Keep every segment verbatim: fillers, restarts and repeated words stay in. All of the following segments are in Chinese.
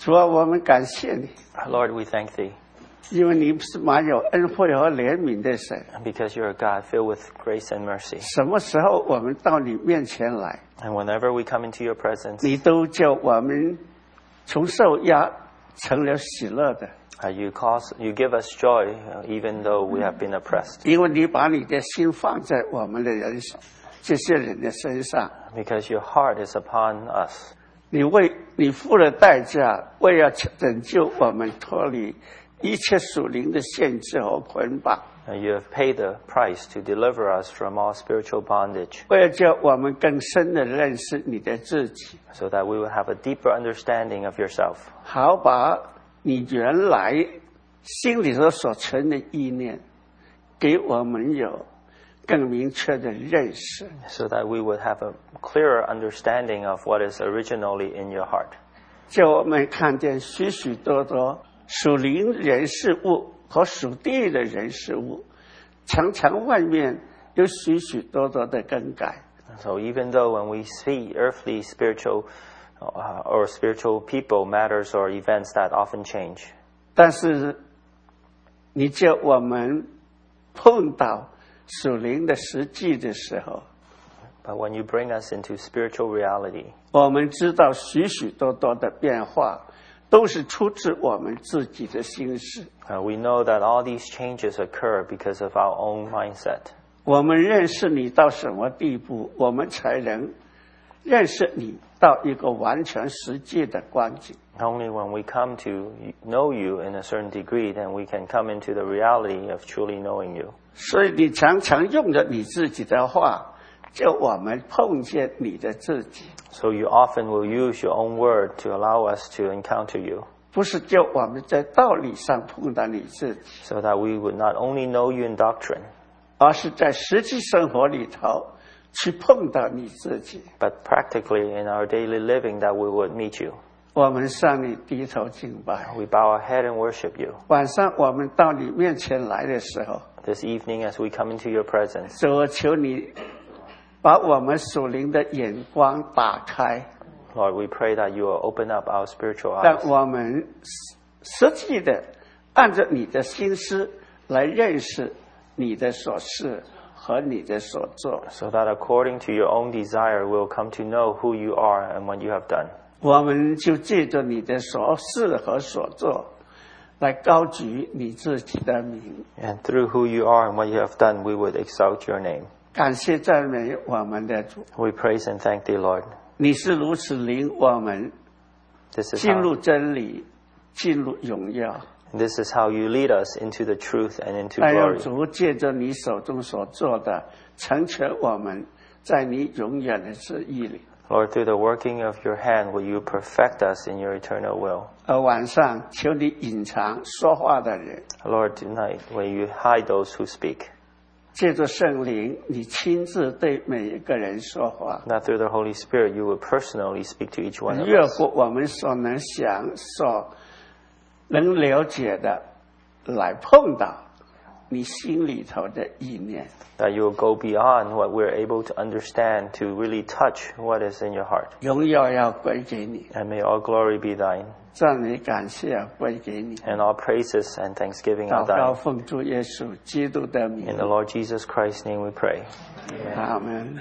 主啊，我们感谢你， Lord, we thank thee 因为你是满有恩惠和怜悯的神。 because you're a God filled with grace and mercy. 什么时候我们到你面前来， And whenever we come into your presence, 你都叫我们从受压成了喜乐的， uh, you cause, you give us joy uh, even though we have been oppressed. 因为你把你的心放在我们的人这些人的身上， Because your heart is upon us. 你为你付了代价，为了拯救我们脱离一切属灵的限制和捆绑， Uh, you have paid the price to deliver us from all spiritual bondage 为了叫我们更深的认识你的自己， so that we would have a deeper understanding of yourself. 好把你原来心里头所存的意念给我们有更明确的认识， So that we would have a clearer understanding of what is originally in your heart. 叫我们看见许许多多属灵人事物和属地的人事物，常常外面有许许多多的更改， So even though when we see earthly, spiritual, uh, or spiritual people, matters or events that often change, 但是你叫我们碰到属灵的实际的时候， but when you bring us into spiritual reality, 我们知道许许多多的变化都是出自我们自己的心思。 uh, we know that all these changes occur because of our own mindset. 我们认识你到什么地步，我们才能认识你到一个完全实际的光景。 Only when we come to know you in a certain degree, then we can come into the reality of truly knowing you. 所以你常常用着你自己的话，叫我们碰见你的自己， So you often will use your own word to allow us to encounter you, 不是叫我们在道理上碰到你自己， so that we would not only know you in doctrine, 而是在实际生活里头去碰到你自己。 but practically in our daily living that we would meet you. 我们向你低头敬拜， We bow our head and worship you. 晚上我们到你面前来的时候， This evening as we come into your presence, 主，我求你把我们属灵的眼光打开， Lord, we pray that you will open up our spiritual 让 eyes, 我们实际的按照你的心思来认识你的所事和你的所做。 so that according to your own desire, we'll come to know who you are and what you have done. 我们就借着你的所事和所做，来高举你自己的名。 And through who you are and what you have done, we would exalt your name. 感谢赞美我们的主， We praise and thank thee, Lord. 你是如此领我们 This is 进 how, 入真理，进入荣耀。 this is how you lead us into the truth and into 但让 glory. 主借着你手中所做的，成全我们在你永远的旨意里。 Lord, through the working of your hand, will you perfect us in your eternal will? 而晚上，求你隐藏说话的人， Lord, tonight, will you hide those who speak? 借着圣灵，你亲自对每一个人说话， That through the Holy Spirit, you will personally speak to each one of 越 us. 过我们所能想、所能了解的，来碰到你心里头的意念。 That you will go beyond what we're able to understand to really touch what is in your heart. 荣耀要归给你， And may all glory be thine, 赞美感谢要归给你。 and all praises and thanksgiving 祷 are 告 thine. 奉主耶稣基督的名 In，the Lord Jesus Christ's name we pray. 阿门。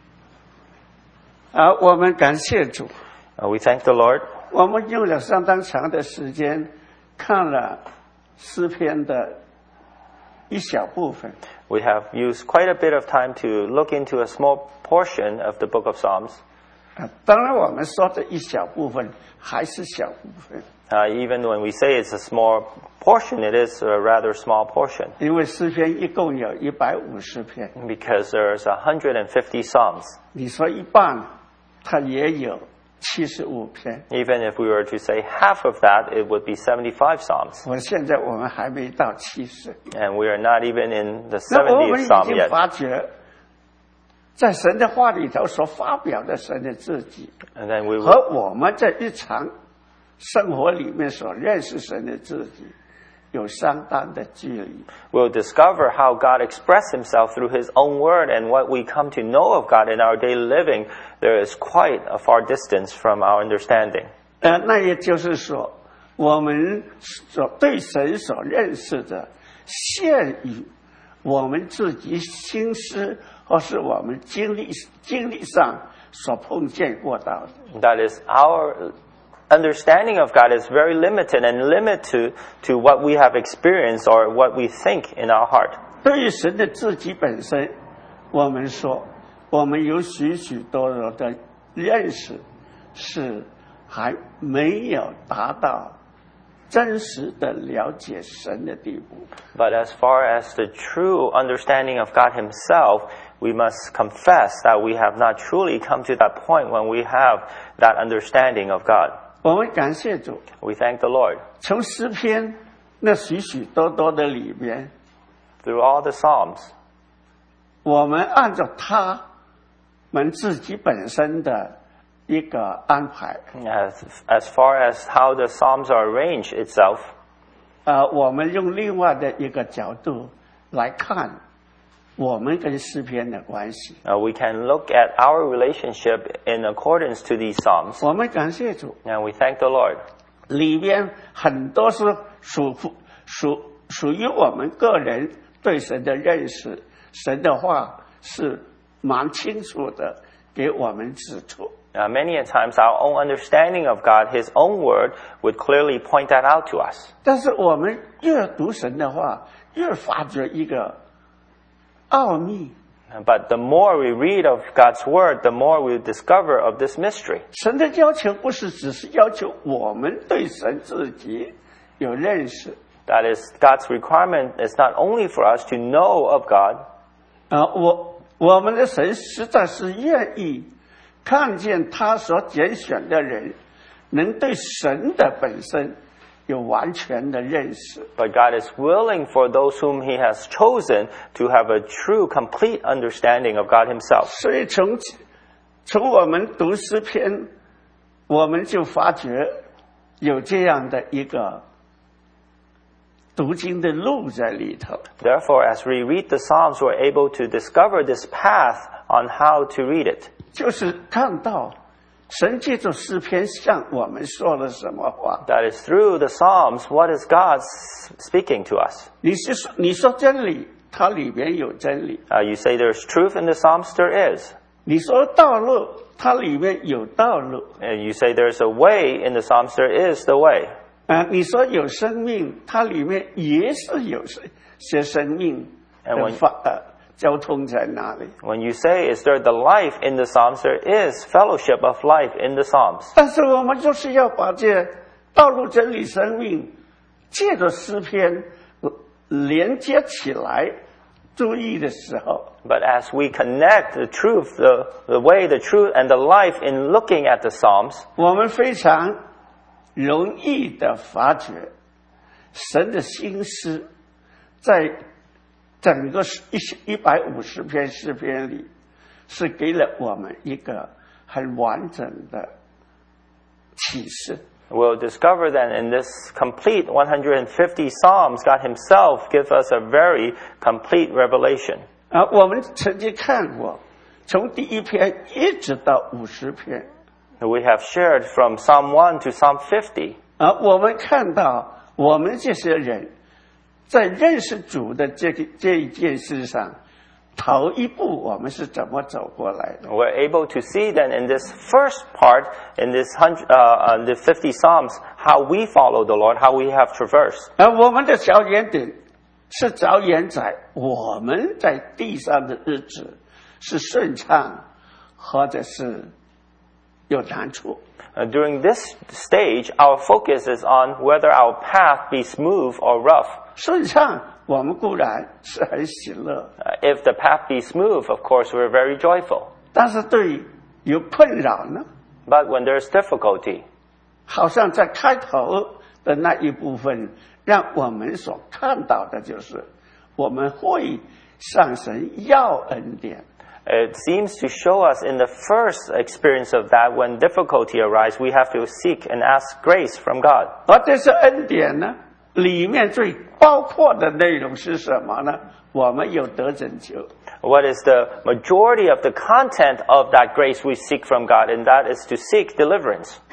好，我们感谢主， Uh, we thank the Lord. 我们用了相当长的时间看了诗篇的一小部分。 We have used quite a bit of time to look into a small portion of the book of Psalms. 啊，当然我们说的一小部分还是小部分， Uh, even when we say it's a small portion, it is a rather small portion 因为诗篇一共有一百五十篇， because there's one hundred fifty Psalms. 你说一半，它也有七十五篇。 Even if we were to say half of that, it would be seventy-five Psalms. 我现在我们还没到七十， And we are not even in the 那我们 seventieth 已 Psalm 经 yet. 发觉，在神的话里头所发表的神的自己， And then we 和 will, 我们在日常生活里面所认识神的自己，有相当的距离。 we'll discover how God expressed himself through his own word, and what we come to know of God in our daily living, there is quite a far distance from our understanding. 呃，那也就是说， 我们所对神所认识的限于我们自己心思或是我们经历经历上所碰见过到的。 That is, our understanding of God is very limited and limited to, to what we have experienced or what we think in our heart. 对于神的自己本身，我们说我们有许许多多的认识是还没有达到真实的了解神的地步。 But as far as the true understanding of God Himself, we must confess that we have not truly come to that point when we have that understanding of God. 我们感谢主， We thank the Lord. 从诗篇那许许多多的里边， Through all the Psalms, 我们按照他们自己本身的一个安排， as, as far as how the Psalms are arranged itself, 呃，我们用另外的一个角度来看我们跟诗篇的关系。 uh, we can look at our relationship in accordance to these Psalms. 我们感谢主， And we thank the Lord. 里边很多是属属属于我们个人对神的认识，神的话是蛮清楚的给我们指出。 Uh, many a times our own understanding of God, His own word, would clearly point that out to us. 但是我们越读神的话，越发觉一个奥秘。 But the more we read of God's word, the more we discover of this mystery. 神的要求不是只是要求我们对神自己有认识， That is, God's requirement is not only for us to know of God, 啊，我我们的神实在是愿意看见他所拣选的人能对神的本身有完全的认识。 but God is willing for those whom He has chosen to have a true, complete understanding of God Himself. 所以从从我们读诗篇，我们就发觉有这样的一个读经的路在里头。 Therefore, as we read the Psalms, we're able to discover this path on how to read it. 就是看到神借着诗篇向我们说了什么话。 That is, through the Psalms, what is God speaking to us? 你是说你说真理，它里边有真理； Uh, you say there's truth in the Psalms, there is. 你说道路，它里面有道路； And you say there's a way in the Psalms, there is the way. 啊，你说有生命，它里面也是有些生命 And 的 when- 发呃交通在哪里？ When you say, is there the life in the Psalms, there is fellowship of life in the Psalms. 但是我们就是要把这道路、真理、生命借着诗篇连接起来，注意的时候。 But as we connect the truth, the, the way, the truth, and the life in looking at the Psalms, 我们非常容易的发觉，神的心思在整个一一百五十篇诗篇里，是给了我们一个很完整的启示。 we'll discover that in this complete one hundred fifty Psalms, God Himself gives us a very complete revelation. 啊，我们曾经看过，从第一篇一直到五十篇， We have shared from Psalm one to Psalm fifty. 啊，我们看到我们这些人在认识主的这个这一件事上，头一步我们是怎么走过来的？ We're able to see then in this first part, in this hundred, uh, uh, the fifty Psalms, how we follow the Lord, how we have traversed. 而我们的着眼点是着眼在我们在地上的日子是顺畅，或者是有难处。 Uh, during this stage, our focus is on whether our path be smooth or rough. 顺畅，我们固然是很喜乐， Uh, if the path be smooth, of course, we're very joyful. 但是对有困扰呢， But when there's difficulty, 好像在开头的那一部分，让我们所看到的就是我们会向神要恩典。 it seems to show us in the first experience of that, when difficulty arises, we have to seek and ask grace from God. 而这是恩典呢，里面最包括的内容是什么呢？我们有得拯救。 What is the majority of the content of that grace we seek from God? And that is to seek deliverance.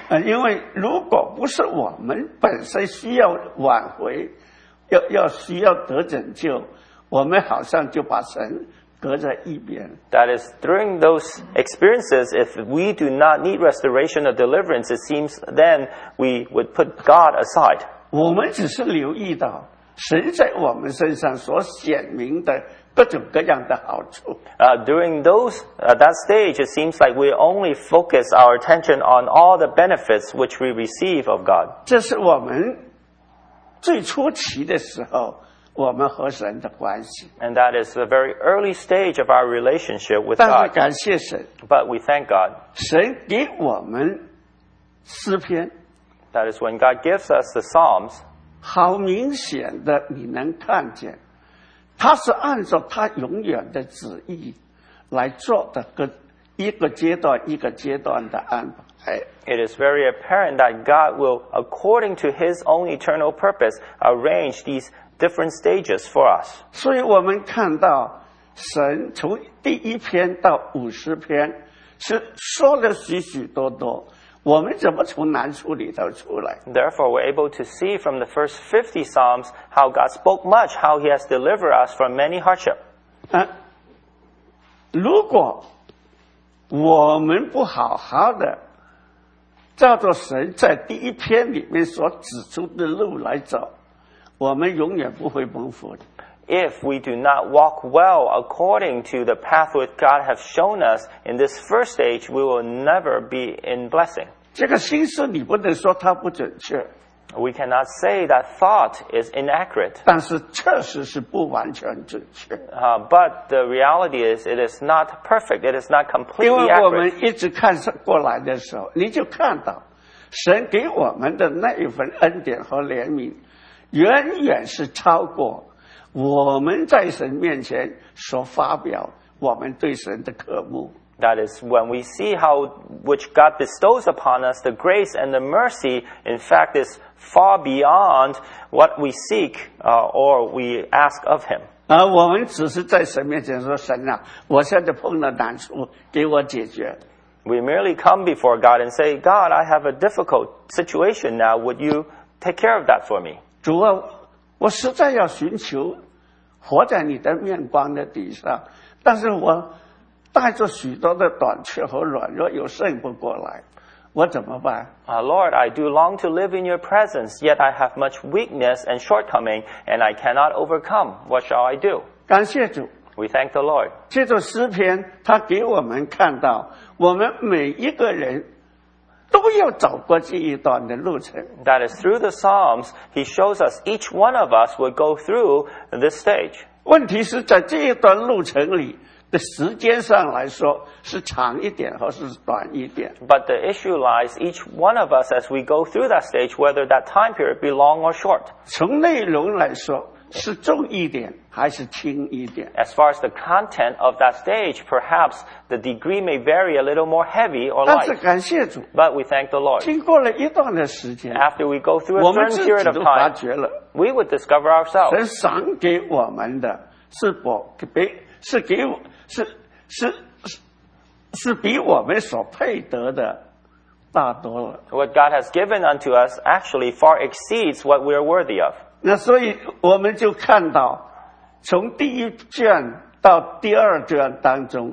呃，因为如果不是我们本身需要挽回，要要需要得拯救，我们好像就把神隔在一边。 That is, during those experiences, if we do not need restoration or deliverance, it seems then we would put God aside. 我们只是留意到神在我们身上所显明的各种各样的好处。 Uh, during those uh, that stage, it seems like we only focus our attention on all the benefits which we receive of God. 这是我们最初期的时候我们和神的关系。 And that is the very early stage of our relationship with 但是 God. 感谢神， But we thank God. 神给我们诗篇， That is, when God gives us the Psalms, 好明显的你能看见，他是按照他永远的旨意来做的，个一个阶段一个阶段的安排。 it is very apparent that God will, according to His own eternal purpose, arrange these different stages for us. 所以我们看到神从第一篇到五十篇是说了许许多多，我们怎么从难处里头出来？ Therefore, we're able to see from the first fifty Psalms how God spoke much, how He has delivered us from many hardship. 啊，如果我们不好好的照着神在第一篇里面所指出的路来走，我们永远不会蒙福的。 If we do not walk well according to the path which God has shown us in this first stage, we will never be in blessing. 这个心思你不能说它不准确， We cannot say that thought is inaccurate, 但是确实是不完全准确。 uh, but the reality is it is not perfect, it is not 因 completely 为我 accurate. 们一直看过来的时候，你就看到神给我们的那一份恩典和怜悯，远远是超过我们在神面前所发表我们对神的渴慕。 That is, when we see how which God bestows upon us, the grace and the mercy, in fact, is far beyond what we seek uh, or we ask of Him. 而我们只是在神面前说：“神啊，我现在碰到难处，给我解决。” We merely come before God and say, God, I have a difficult situation now. Would you take care of that for me? 主啊，我实在要寻求活在你的面光的底下，但是我带着许多的短缺和软弱，又胜不过来，我怎么办？ Uh, Lord, I do long to live in your presence, yet I have much weakness and shortcoming, and I cannot overcome. What shall I do? 感谢主， We thank the Lord. 这首诗篇，他给我们看到，我们每一个人都要走过这一段的路程。 That is, through the Psalms, He shows us each one of us will go through this stage. 问题是在这一段路程里的时间上来说，是长一点或是短一点。 But the issue lies each one of us as we go through that stage, whether that time period be long or short. 从内容来说，是重一点还是轻一点？ As far as the content of that stage, perhaps the degree may vary a little more heavy or 但是 light. 感谢主， But we thank the Lord. 经过了一段的时间， After we go through 我 a 们 certain 自己 period of 都发 time, 觉了， we would discover ourselves. 神赏给我们的是不比是给我是是是是比我们所配得的大多了。 What God has given unto us actually far exceeds what we are worthy of. 那所以我们就看到，从第一卷到第二卷当中，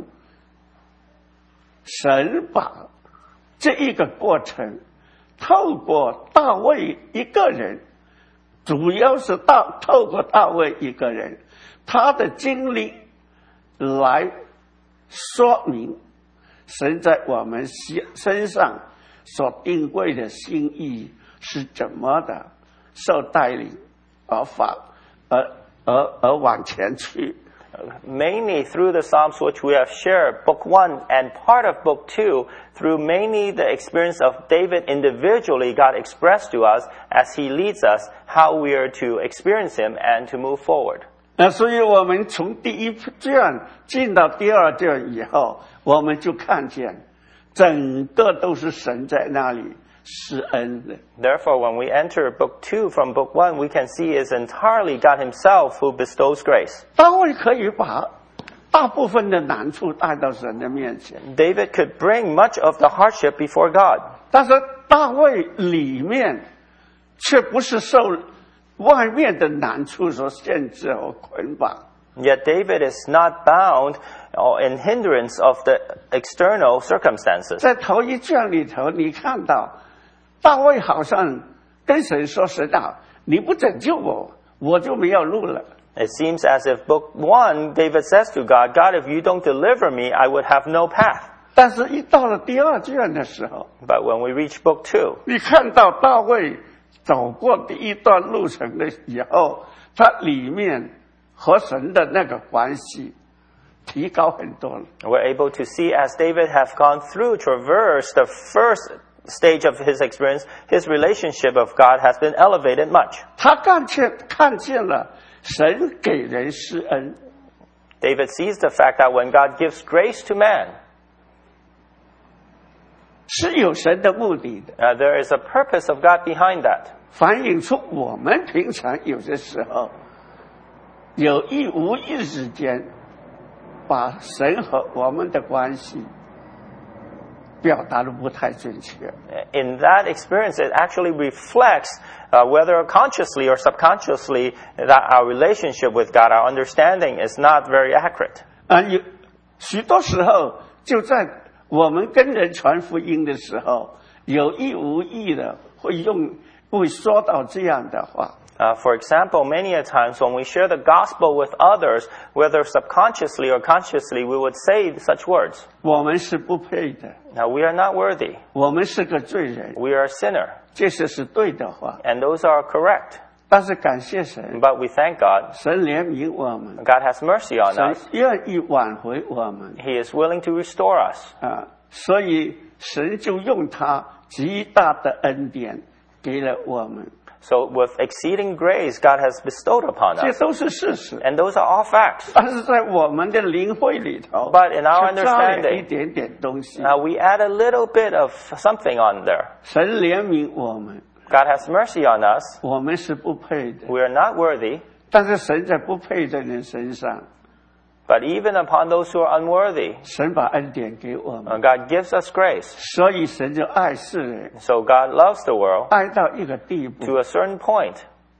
神把这一个过程透过大卫一个人，主要是大透过大卫一个人他的经历来说明神在我们身上所定位的心意是怎么的受带领而发而而而往前去。 Mainly through the Psalms which we have shared, Book one and part of Book two, through mainly the experience of David individually, God expressed to us as He leads us how we are to experience Him and to move forward. 那所以我们从第一卷进到第二卷以后，我们就看见整个都是神在那里施恩的。 Therefore, when we enter Book two from Book one, we can see it's entirely God Himself who bestows grace. 大卫可以把大部分的难处带到神的面前， David could bring much of the hardship before God. 但是大卫里面却不是受外面的难处所限制和捆绑。 Yet David is not bound or in hindrance of the external circumstances. 在头一卷里头，你看到大卫好像跟神说：“神啊，你不拯救我，我就没有路了。” It seems as if book one, David says to God, God, if you don't deliver me, I would have no path. 但是，一到了第二卷的时候， But when we reach book two, 你看到大卫走过第一段路程的以后，他里面和神的那个关系提高很多了。 we're able to see as David have gone through, traverse the first stage of his experience, his relationship of God has been elevated much. 他看见看见了神给人施恩， David sees the fact that when God gives grace to man, 是有神的目的的， uh, there is a purpose of God behind that. 反映出我们平常有些时候有意无意之间把神和我们的关系表达的不太准确。 In that experience, it actually reflects, uh, whether consciously or subconsciously, that our relationship with God, our understanding is not very accurate. 啊，有许多时候就在我们跟人传福音的时候，有意无意的会用会说到这样的话。 Uh, for example, many a times when we share the gospel with others, whether subconsciously or consciously, we would say such words. 我们是不配的， Now, we are not worthy. 我们是个罪人， We are a sinner. 这些是对的话。 And those are correct. 但是感谢神， But we thank God. 神怜悯我们， God has mercy on 神 us. 愿意挽回我们 He is willing to restore us. 啊，所以神就用他极大的恩典给了我们， So with exceeding grace, God has bestowed upon 这 us. 都是事实。 And those are all facts. 但是在我们的灵会里头， But in our 却加了一 understanding, 点点东西。 now we add a little bit of something on there. 神怜悯我们， God has mercy on us. 我们是不配的， We are not worthy. 但是神在不配的人身上， But even upon those who are unworthy, 神把恩典给我 uh, 们， God gives us grace. 所以神就爱世人， So God loves the world 爱到一个地步， to a certain point,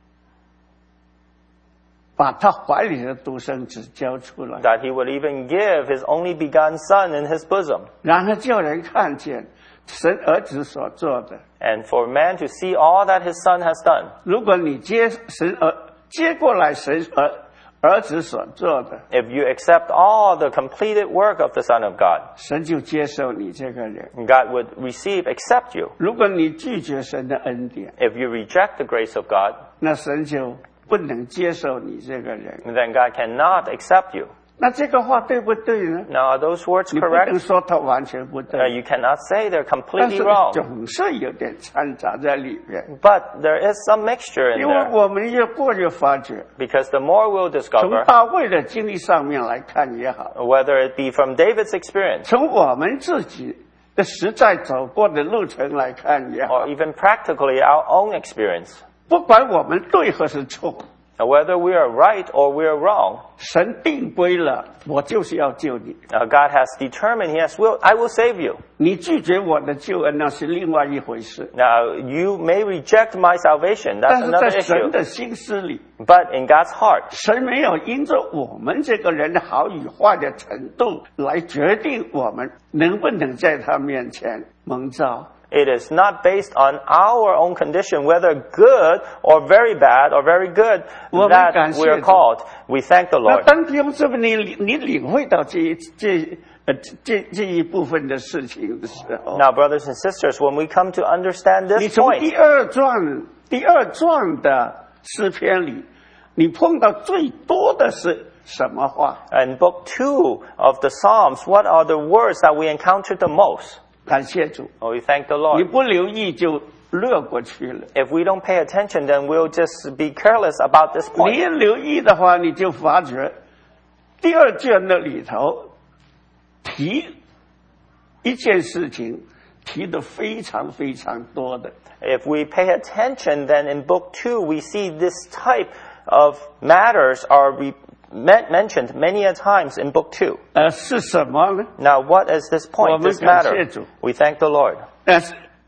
把他怀里的独生子交出来， that he would even give his only begotten Son in his bosom, 然后叫人看见神儿子所做的。 and for man to see all that his Son has done. 如果你接神儿接过来神儿儿子所做的， If you accept all the completed work of the Son of God, 神就接受你这个人。 God would receive, accept you. 如果你拒绝神的恩典， If you reject the grace of God, 那神就不能接受你这个人。 then God cannot accept you. 那这个话对不对呢？ Now, are those words 你不能 correct? 说它完全不 Uh, 对， you cannot say they're 但 completely 是 wrong. 总是有点掺杂在里面。 But there is some mixture in 因为 there. 我们越过越发觉， Because the more we'll 从 discover, 大卫的经历上面来看也好， whether it be from David's experience 从我们自己的实在走过的路程来看也好， or even practically our own experience, 不管我们对或是错， whether we are right or we are wrong, 神定规了，我就是要救你。 uh, God has determined, Yes, will, I will save you. 你拒绝我的救恩，那是另外一回事。 Now, you may reject my salvation. 但 That's 是在 another 神 issue. 的心思里， But in God's heart, 神没有因着我们这个人的好与坏的程度来决定我们能不能在他面前蒙召。 it is not based on our own condition, whether good or very bad or very good, 我们 that 感谢 we are 主。 called. We thank the 那 Lord. 当弟兄姊妹，你你领会到这一这呃这这一部分的事情的时候， Now, brothers and sisters, when we come to understand 你 this 从 point, 第二段第二段的诗篇里，你碰到最多的是什么话？ in book two of the Psalms, what are the words that we encounter the most? 感谢主， Oh, we thank the 你 Lord. 不留意就略过去了。 If we don't pay attention, then we'll just be careless about this 你 point. 一留意的话，你就发觉第二卷的里头提一件事情提的非常非常多的。 If we pay attention, then in book two, we see this type of matters are re- men- mentioned many a times in book two. 呃，是什么呢？ Now, what is this point, 我们 this 感谢 matter? 主。 We thank the Lord. 呃，是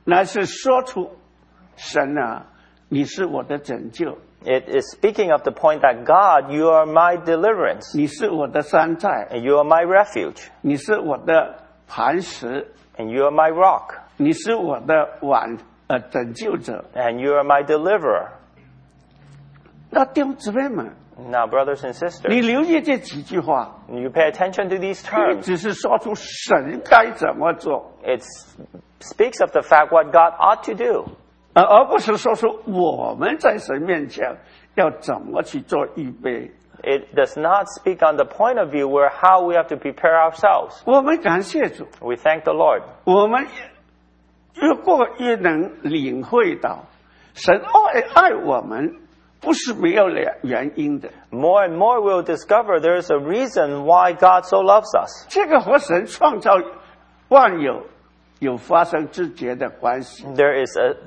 乃是说出神啊，你是我的拯救， It is speaking of the point that God, you are my deliverance, 你是我的山寨， and you are my refuge, 你是我的磐石， and you are my rock, 你是我的挽呃拯救者。 and you are my deliverer. 那弟兄姊妹们， Now, brothers and 你 sisters, 留意这几句话， you pay attention to these 你 terms. 只是说出神该怎么做， It speaks of the fact what God ought to do, 而而不是说出我们在神面前要怎么去做预备。 It does not speak on the point of view where how we have to prepare ourselves. 我们感谢主， We thank the Lord. 我们越过越能领会到，神爱爱我们不是没有原因的。 More and more we'll discover there is a reason why God so loves us. 这个和神创造万有有发生直接的关系。 There is a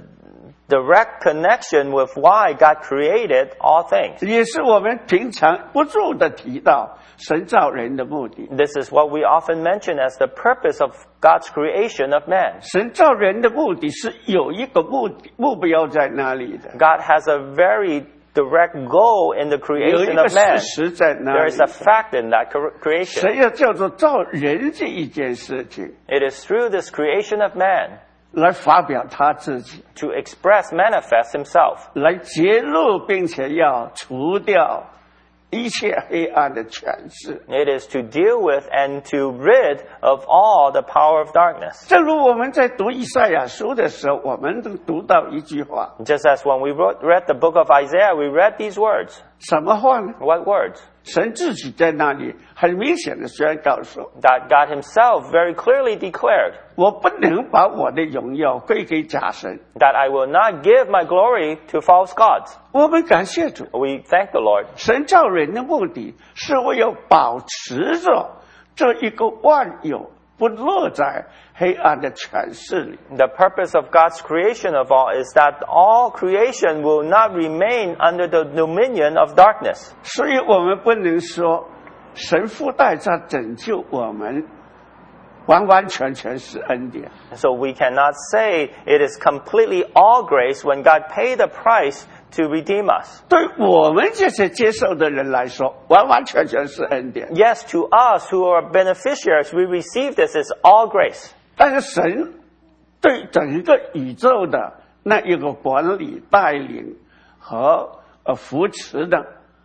direct connection with why God created all things. 也是我们平常不住的提到神造人的目的。 This is what we often mention as the purpose of God's creation of man. 神造人的目的是有一个目的目标在那里的， God has a very direct goal in the 有一 creation 个 of man. 事实在那 There 里 is a 的。 fact in that cre- creation. 神要叫做造人这一件事情 It is through this creation of man 来发表他自己， to express, manifest himself, 来揭露并且要除掉一切黑暗的权势。 it is to deal with and to rid of all the power of darkness. 正如我们在读以赛亚书的时候，我们都读到一句话， Just as when we wrote, read the book of Isaiah, we read these words. 什么话呢？ What words? 神自己在那里很明显的宣告说， That God himself very clearly declared 我不能把我的荣耀归给假神。 that I will not give my glory to false gods. 我们感谢主， We thank the Lord. 神造人的目的是为了保持着这一个万有不落在黑暗的权势里。 The purpose of God's creation of all is that all creation will not remain under the dominion of darkness. 所以我们不能说神附带着拯救我们完完全全是恩典。 So we cannot say it is completely all grace when God paid the price to redeem us. 对我们这些接受的人来说，完完全全是恩典。 Yes, to us who are beneficiaries, we receive this as all grace. 但是神对整个宇宙的那一个管理、带领和呃扶持的，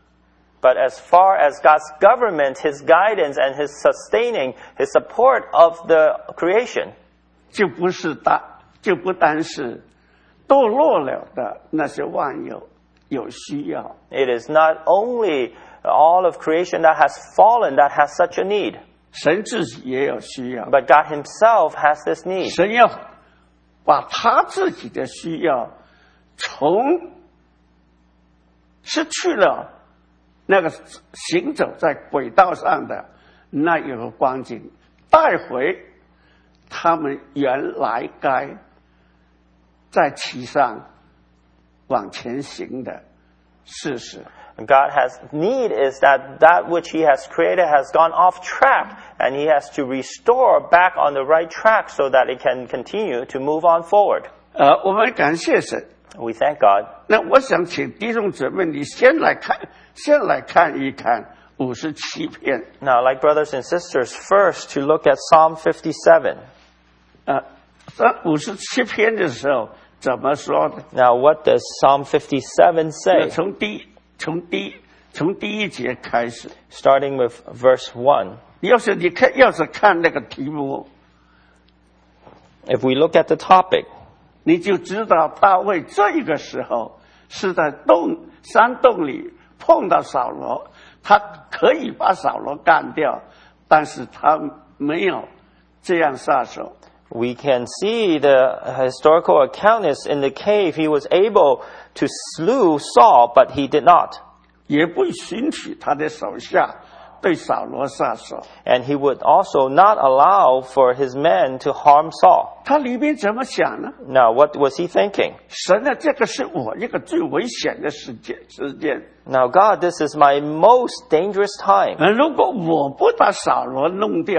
But as far as God's government, His guidance, and His sustaining, His support of the creation, 就不是单，就不单是堕落了的那些万有有需要， it is not only all of creation that has fallen that has such a need, 神自己也有需要。 but God Himself has this need. 神要把他自己的需要从失去了那个行走在轨道上的那一个光景，带回他们原来该在其上往前行的事实。 God has need is that that which He has created has gone off track, and He has to restore back on the right track so that it can continue to move on forward. 呃，我们感谢神。 We thank God. 那我想请弟兄姊妹，你先来看，先来看一看五十七篇。 Now, like brothers and sisters, first to look at Psalm fifty-seven. 呃，在五十七篇的时候怎么说的？ Now, what does Psalm fifty-seven 那 say? 从第从第从第一节开始， Starting with verse one. 要是你看，要是看那个题目， If we look at the topic, 你就知道大卫这一个时候是在洞山洞里碰到扫罗，他可以把扫罗干掉，但是他没有这样下手。 we can see the historical account is in the cave. He was able to slew Saul, but he did not. 也不允许他的手下对扫罗下手。 And he would also not allow for his men to harm Saul. 他里面怎么想呢？ Now, what was he thinking? 神啊，这个是我一个最危险的时间时间。 Now, God, this is my most dangerous time. 呃，如果我不把扫罗弄掉，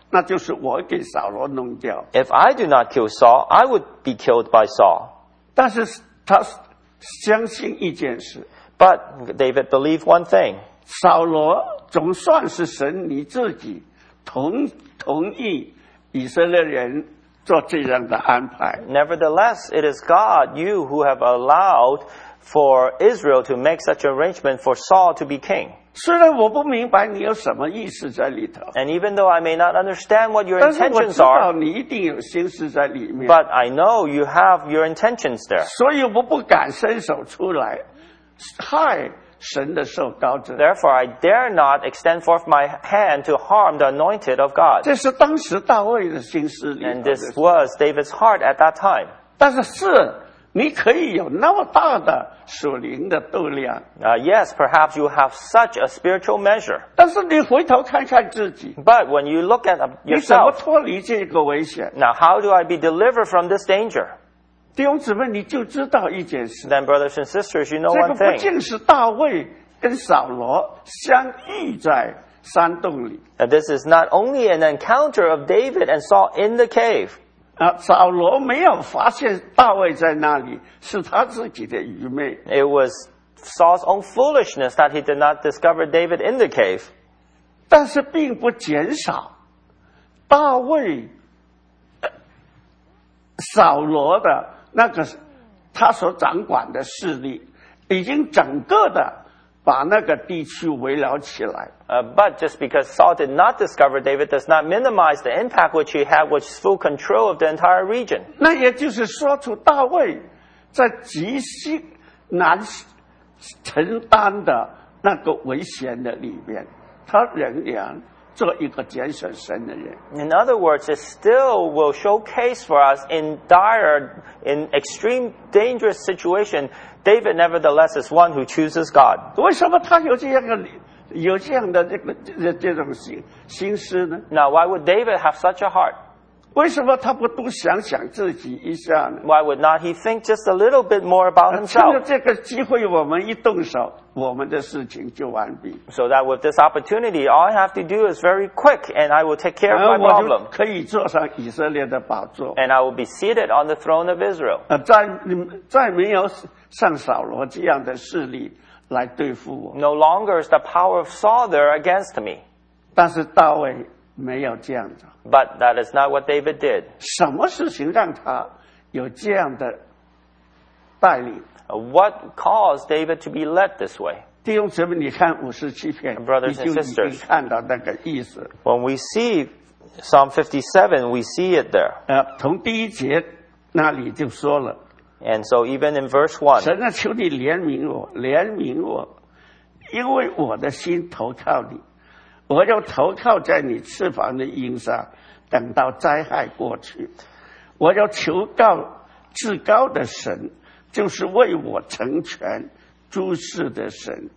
那就是我给扫罗弄掉。 If I do not kill Saul, I would be killed by Saul. 但是他相信一件事， But David believed one thing. 扫罗总算是神你自己同同意以色列人做这样的安排。 Nevertheless, it is God, you, who have allowed for Israel to make such arrangement for Saul to be king. 虽然我不明白你有什么意思在里头， And even though I may not understand what your 但是我 intentions 知道 are, 你一定有心思在里面， but I know you have your intentions there. 所以我不敢伸手出来害神的受膏者。 Therefore, I dare not extend forth my hand to harm the anointed of God. 这是当时大卫的心思里 And 头的 this 事。 was David's heart at that time. 但是是你可以有那么大的属灵的度量， Uh, yes, perhaps you have such a spiritual measure. 但是你回头看看自己， But when you look at 你怎么 yourself, 脱离这个危险？ now how do I be delivered from this danger? 弟兄姊妹，你就知道一件事， Then, brothers and sisters, you know 这 one 个不 thing. 仅是大卫跟扫罗相遇在山洞里 That this is not only an encounter of David and Saul in the cave. 啊，扫罗没有发现大卫在那里，是他自己的愚昧。 It was Saul's own foolishness that he did not discover David in the cave. 但是并不减少大卫、呃扫罗的那个他所掌管的势力，已经整个的把那个地区围绕起来。 Uh, but just because Saul did not discover David does not minimize the impact which he had, which is full control of the entire region. 那也就是说出大卫在极其难承担的那个危险的里面，他仍然做一个拣选神的人。 In other words, it still will showcase for us in dire, in extreme dangerous situation, David nevertheless is one who chooses God. 为什么他有这样的有这样的这个这这种心心思呢？ Now, why would David have such a heart? 为什么他不多想想自己一下呢？ Why would not he think just a little bit more about 趁着 himself? 这个机会，我们一动手，我们的事情就完毕， So that with this opportunity, all I have to do is very quick and I will take care 然 of 后 my 我 problem. 就可以坐上以色列的宝座。 And I will be seated on the throne of Israel. 呃，再再没有像扫罗这样的势力来对付我。 No longer is the power of Saul there against me. 但是大卫没有这样的， But that is not what David did. 什么事情让他有这样的带领？ What caused David to be led this way? 弟兄姊妹，你看五十七篇， Brothers 你 and 就已经 sisters 看到那个意思。 When we see Psalm fifty-seven, we see it there. 呃，从第一节那里就说了， And so even in verse one, 神啊，求你怜悯我，怜悯我，因为我的心投靠你，我要投靠在你翅膀的荫上，等到灾害过去。我要求告至高的神，就是为我成全诸事的神。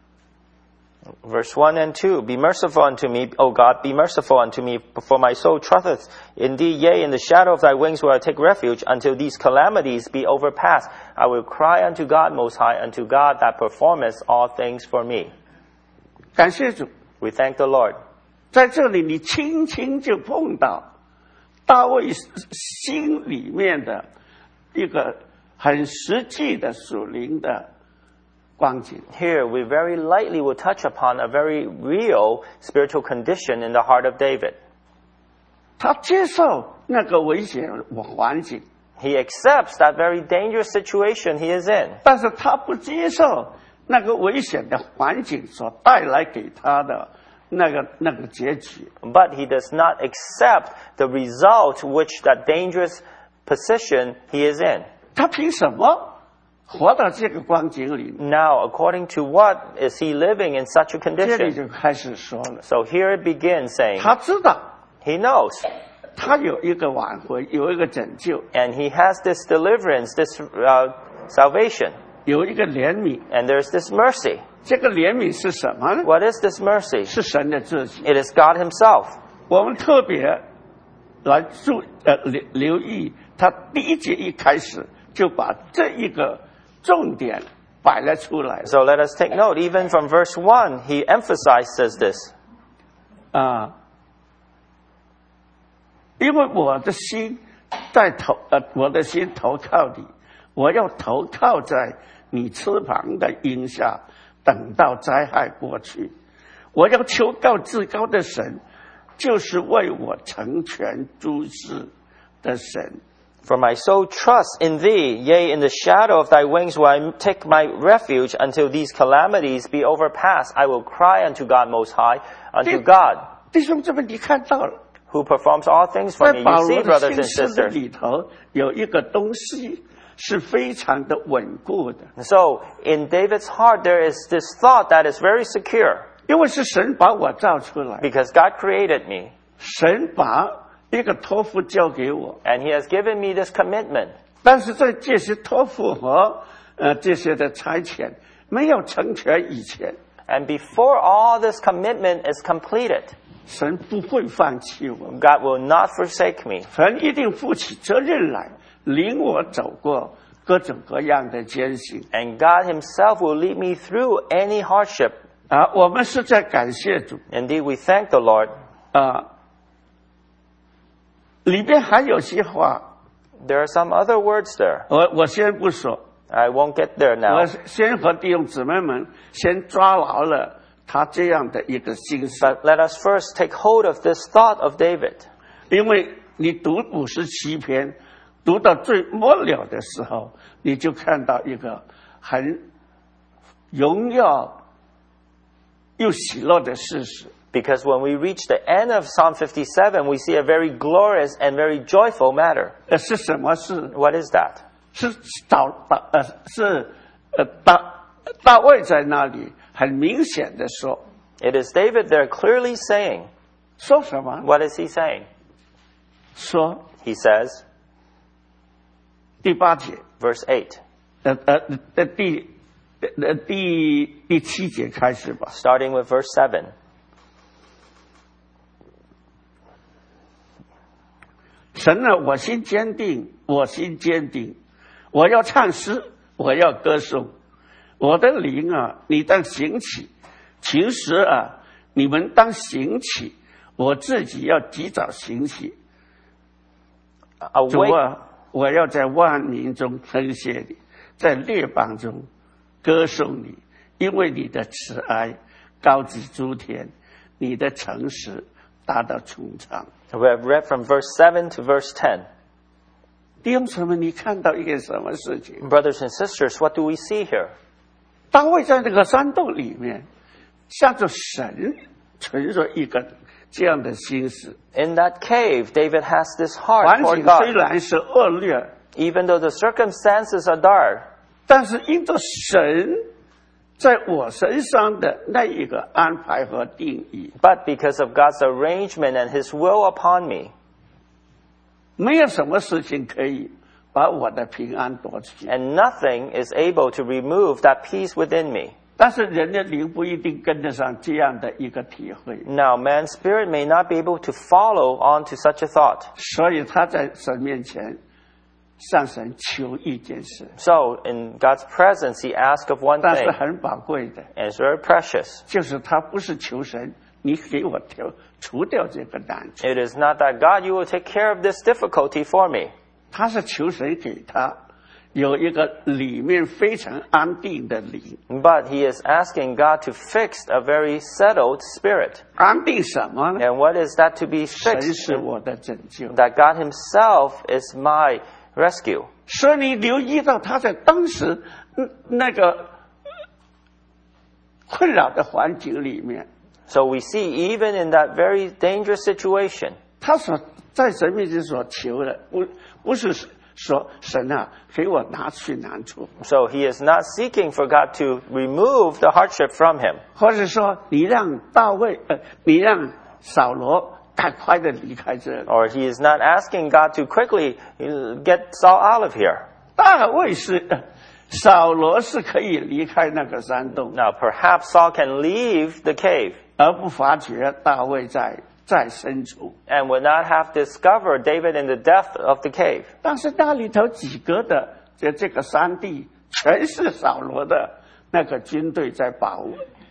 verse one and two, Be merciful unto me, O God, be merciful unto me, for my soul trusteth in thee. Yea, in the shadow of thy wings will I take refuge, until these calamities be overpast. I will cry unto God Most High, unto God that performeth all things for me. 感谢主， We thank the Lord. 在这里你轻轻就碰到大卫心里面的一个很实际的属灵的光景。 Here, we very lightly will touch upon a very real spiritual condition in the heart of David. 他接受那个危险环境， He accepts that very dangerous situation he is in. 但是他不接受那个危险的环境所带来给他的那个那个结局。 But he does not accept the result which that dangerous position he is in. 他凭什么活到这个光景里？ Now, according to what is he living in such a 这里 condition? 就开始说了， So here it begins saying, 他知道 he knows, 他有一个挽回，有一个拯救， and he has this deliverance, this uh, salvation, 有一个怜悯。 and there's this mercy. 这个怜悯是什么呢？ What is this mercy? 是神的自己。 It is God himself. 我们特别来注呃留留意，他第一节一开始就把这一个重点摆了出来 So let us take note, even from verse one, he emphasizes this. 啊。 因为我的心在投呃，我的心投靠你，我要投靠在你翅膀的荫下，等到灾害过去。我要求告至高的神，就是为我成全诸事的神。 For my soul trusts in thee, yea, in the shadow of thy wings will I take my refuge until these calamities be overpassed. I will cry unto God Most High, unto God, 弟兄姊妹，你看到了， who performs all things for 在 me. 保 You 罗 see, 的 brothers 心 and 思的 sisters. 里头有一个东西是非常的稳固的， So, in David's heart, there is this thought that is very secure, 因为是神把我造出来， because God created me, 神把一个托付交给我， and He has given me this commitment. 但是在这些托付和呃这些的差遣没有成全以前， And before all this commitment is completed, 神不会放弃我， God will not forsake me. 神一定负起责任来，领我走过各种各样的艰辛。 And God Himself will lead me through any hardship. 啊，我们是在感谢主 Indeed, we thank the Lord. 啊。里边还有些话， There are some other words there. 我我先不说， I won't get there 我 now. 先和弟兄姊妹们先抓牢了他这样的一个心思， But let us first take hold of this thought of David. 因为你读五十七篇，读到最末了的时候，你就看到一个很荣耀又喜乐的事实。 Because when we reach the end of Psalm fifty-seven, we see a very glorious and very joyful matter. 呃，是什么事？ What is that? 是大大呃是呃大大卫在那里很明显的说， It is David there clearly saying. 说什么？ What is he saying? 说 He says, 第八节， verse eight, 呃呃呃第呃第第七节开始吧。 starting with verse seven. 神啊，我心坚定，我心坚定，我要唱诗，我要歌颂，我的灵啊，你当醒起，其实啊，你们当醒起，我自己要及早醒起。主 Awake, 啊，我要在万民中称谢你，在列邦中歌颂你，因为你的慈爱高及诸天，你的诚实达到穹苍。 we have read from verse seven to verse ten. 弟兄姊妹，你看到一个什么事情？ Brothers and sisters, what do we see here? 大卫在那个山洞里面，向着神存着一个这样的心思。 In that cave, David has this heart 环 toward 境虽 God. 然是恶劣， Even though the circumstances are dark, 但是因着神在我身上的那一个安排和定义， but because of God's arrangement and His will upon me, 没有什么事情可以把我的平安夺去。 and nothing is able to remove that peace within me. 但是人的灵不一定跟得上这样的一个体会， Now, man's spirit may not be able to follow on to such a thought. 所以他在神面前向神求一件事， So, in God's presence, he asked of one 但是 thing, 很宝贵的， and it's very precious. 就是他不是求神，你给我调除掉这个难处， It is not that, God, you will take care of this difficulty for me. 他是求神给他有一个里面非常安定的灵。 But he is asking God to fix a very settled spirit. 安定什么呢？ And what is that to be 神 fixed? 是我的拯救。 That God himself is my rescue. 所以你留意到他在当时嗯那个困扰的环境里面， So we see even in that very dangerous situation, 他所在神面前所求的，不不是说神啊，给我拿去难处， so he is not seeking for God to remove the hardship from him. 或者说你让大卫，呃，你让扫罗赶快的离开这里。 Or he is not asking God to quickly get Saul out of here. 大卫是，呃扫罗是可以离开那个山洞， Now perhaps Saul can leave the cave 而不发觉大卫在在深处。 and would not have discovered David in the depth of the cave. 但是那里头几个的这这个山地，全是扫罗的那个军队在保卫。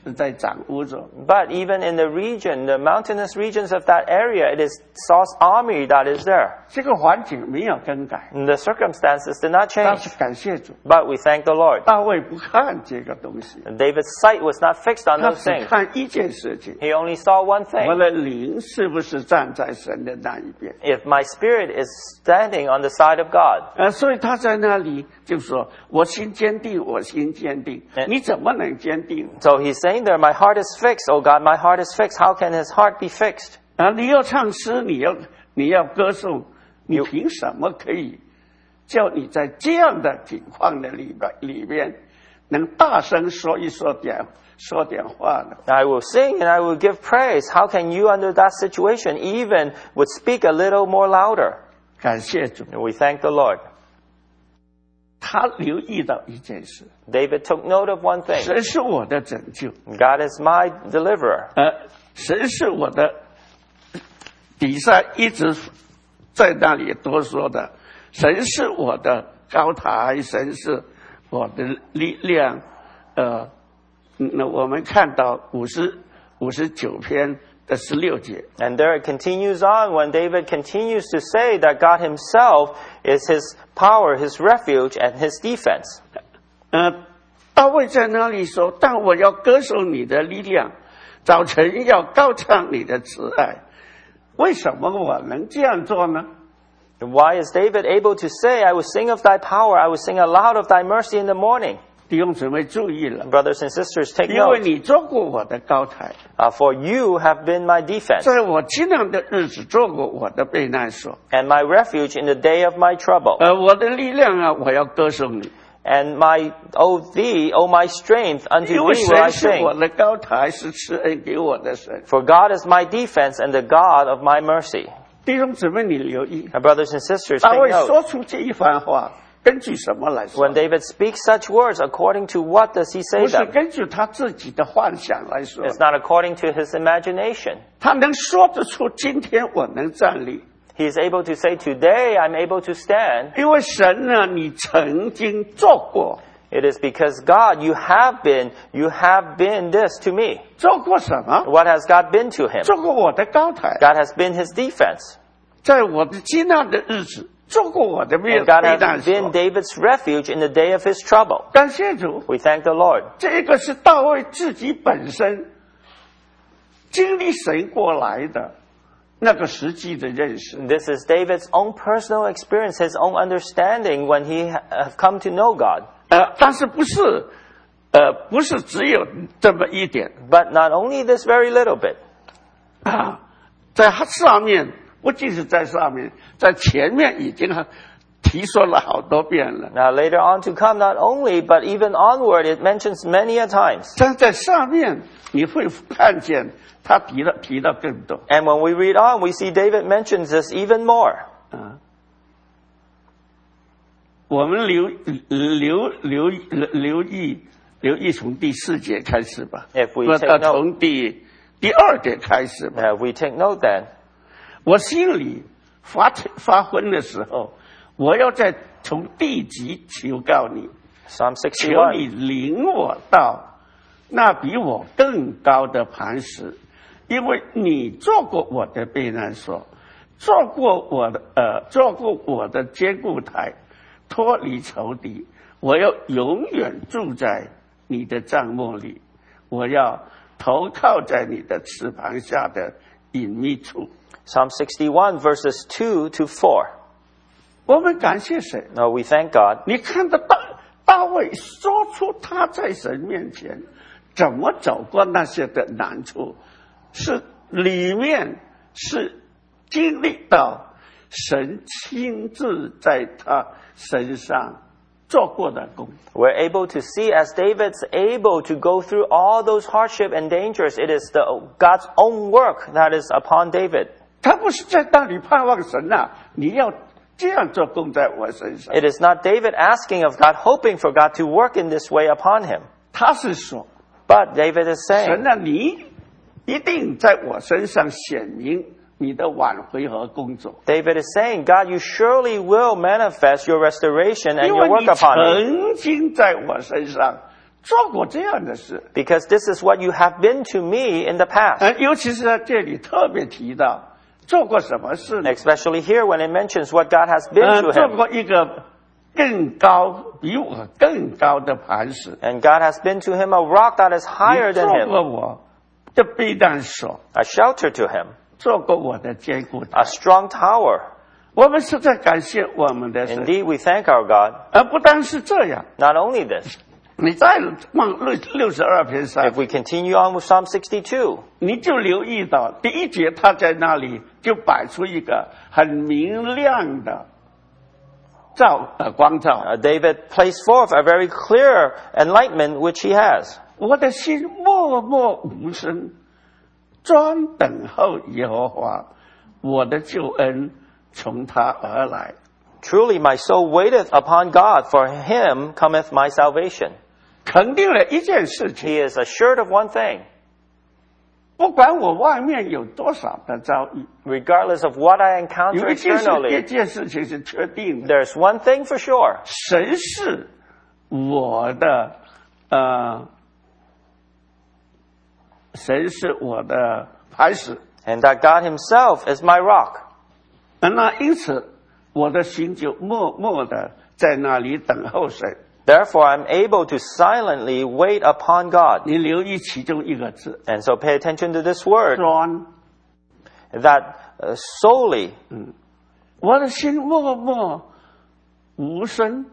在掌握着。 But even in the region, the mountainous regions of that area, it is Saul's army that is there. 这个环境没有更改， And the circumstances did not 但 change. 是感谢主， But we thank the Lord. 大卫不看这个东西， And David's sight was not fixed on 他 those 只 things. 看一件事情： He only saw one 我 thing. 的灵是不是站在神的那一边？ If my spirit is standing on the side of God. 呃，所以他在那里就说：“我心坚定，我心坚定。 嗯你怎么能坚定？ So he's saying there, my heart is fixed. Oh God, my heart is fixed. How can his heart be fixed? 啊，你要唱诗，你要你要歌颂，你凭什么可以叫你在这样的境况的里边里边，能大声说一说点说点话呢？ I will sing and I will give praise. How can you under that situation even would speak a little more louder? 感谢主， And we thank the Lord. 他留意到一件事： David took note of one thing. 神是我的拯救， God is my deliverer. 呃，神是我的。底下一直在那里多说的，神是我的高台，神是我的力量。呃，那我们看到五十五十九篇的十六节， And there it continues on when David continues to say that God himself is his power, his refuge, and his defense. 呃，大卫在那里说：“但我要歌颂你的力量，早晨要高唱你的慈爱。”为什么我能这样做呢？ Why is David able to say, I will sing of thy power, I will sing aloud of thy mercy in the morning? 弟兄姊妹注意了， Brothers and sisters, take 因为 note. 你做过我的高台， Uh, for you have been my defense 在我艰难的日子做过我的避难所。 and my refuge in the day of my trouble. 呃，我的力量啊，我要歌颂你， And my, O thee, O my strength, unto 因为 thee will I 神是我 sing. 的高台，是慈恩给我的神。 For God is my defense and the God of my mercy. 弟兄姊妹，你留意， My brothers and sisters, 大 take 卫 note. 说出这一番话，根据什么来说 When？ David speaks such words, according to what does he say 不是 them? 根据他自己的幻想来说， It's not according to his imagination. 他能说得出今天我能站立， He is able to say, today I'm able to stand. 因为神呢，你曾经做过， It is because God, you have been, you have been this to me. 做过什么？ What has God been to him? 做过我的高台， God has been his defense. 在我的艰难的日子，做过我的避 And God 避难 has been 所。 David's refuge in the day of his trouble. 感谢主， We thank the Lord. 这个是大卫自己本身经历神过来的那个实际的认识。 This is David's own personal experience, his own understanding when he ha- have come to know God. 呃，但是不是，呃，不是只有这么一点 But not only this very little bit. 啊，在上面不仅是在上面，在前面已经提说了好多遍了。 Now later on to come, not only, but even onward, it mentions many a times. 但在上面你会看见他提了提到更多 And when we read on, we see David mentions this even more. 啊。我们留留留留意留意从第四节开始吧， If we 不 take 到 note, 从第第二节开始吧。 uh, we take note then. 我心里发发昏的时候，我要在从地极求告你， Psalm 求你 sixty-one. 领我到那比我更高的磐石，因为你做过我的避难所，做过我的呃，做过我的坚固台，脱离仇敌。我要永远住在你的帐幕里，我要投靠在你的翅膀下的隐秘处。 Psalm sixty-one, verses two to four. 我们感谢神。 No, we thank God. 你看到大大卫说出他在神面前怎么走过那些的难处，是里面是经历到神亲自在他身上做过的工。 We're able to see as David's able to go through all those hardship and dangers. It is the God's own work that is upon David. 他不是在那里盼望神啊，你要这样做工在我身上。 It is not David asking of God, hoping for God to work in this way upon him. 他是说， But David is 神 saying, 啊，你一定在我身上显明你的挽回和工作。 David is saying, God, you surely will manifest your restoration and 因 your 为 work 你 upon me. 曾经在我身上做过这样的事。 Because this is what you have been to me in the past. 呃，尤其是在这里特别提到做过什么事呢？ Especially here when it mentions what God has been 呃， to 做 him. 过一个更高比我更高的磐石， And God has been to him a rock that is higher 你 than 做过 him, 我的避难所， a shelter to him, 做过我的坚固台。 a strong tower. 我们是在感谢我们的神， Indeed, we thank our God. 而不单是这样。 Not only this, 你再往六六十二篇上 if，we continue on with Psalm sixty-two, 你就留意到第一节，他在那里就摆出一个很明亮的照呃光照。 uh, David placed forth a very clear enlightenment which he has. 我的心默默无声，专等候耶和华，我的救恩从他而来。 Truly my soul waiteth upon God, for him cometh my salvation. 肯定了一件事情， He is assured of one thing, 不管我外面有多少的遭遇， regardless of what I 有 encounter 一件事，一 externally, 件事情是确定的， there's one thing for sure. 神是我的，呃，神是我的磐石。 And that God himself is my rock. 那因此，我的心就默默的在那里等候神。 Therefore I'm able to silently wait upon God. 你留意其中一个字， And so pay attention to this word, 专。 that uh, solely, 我的心默默无声，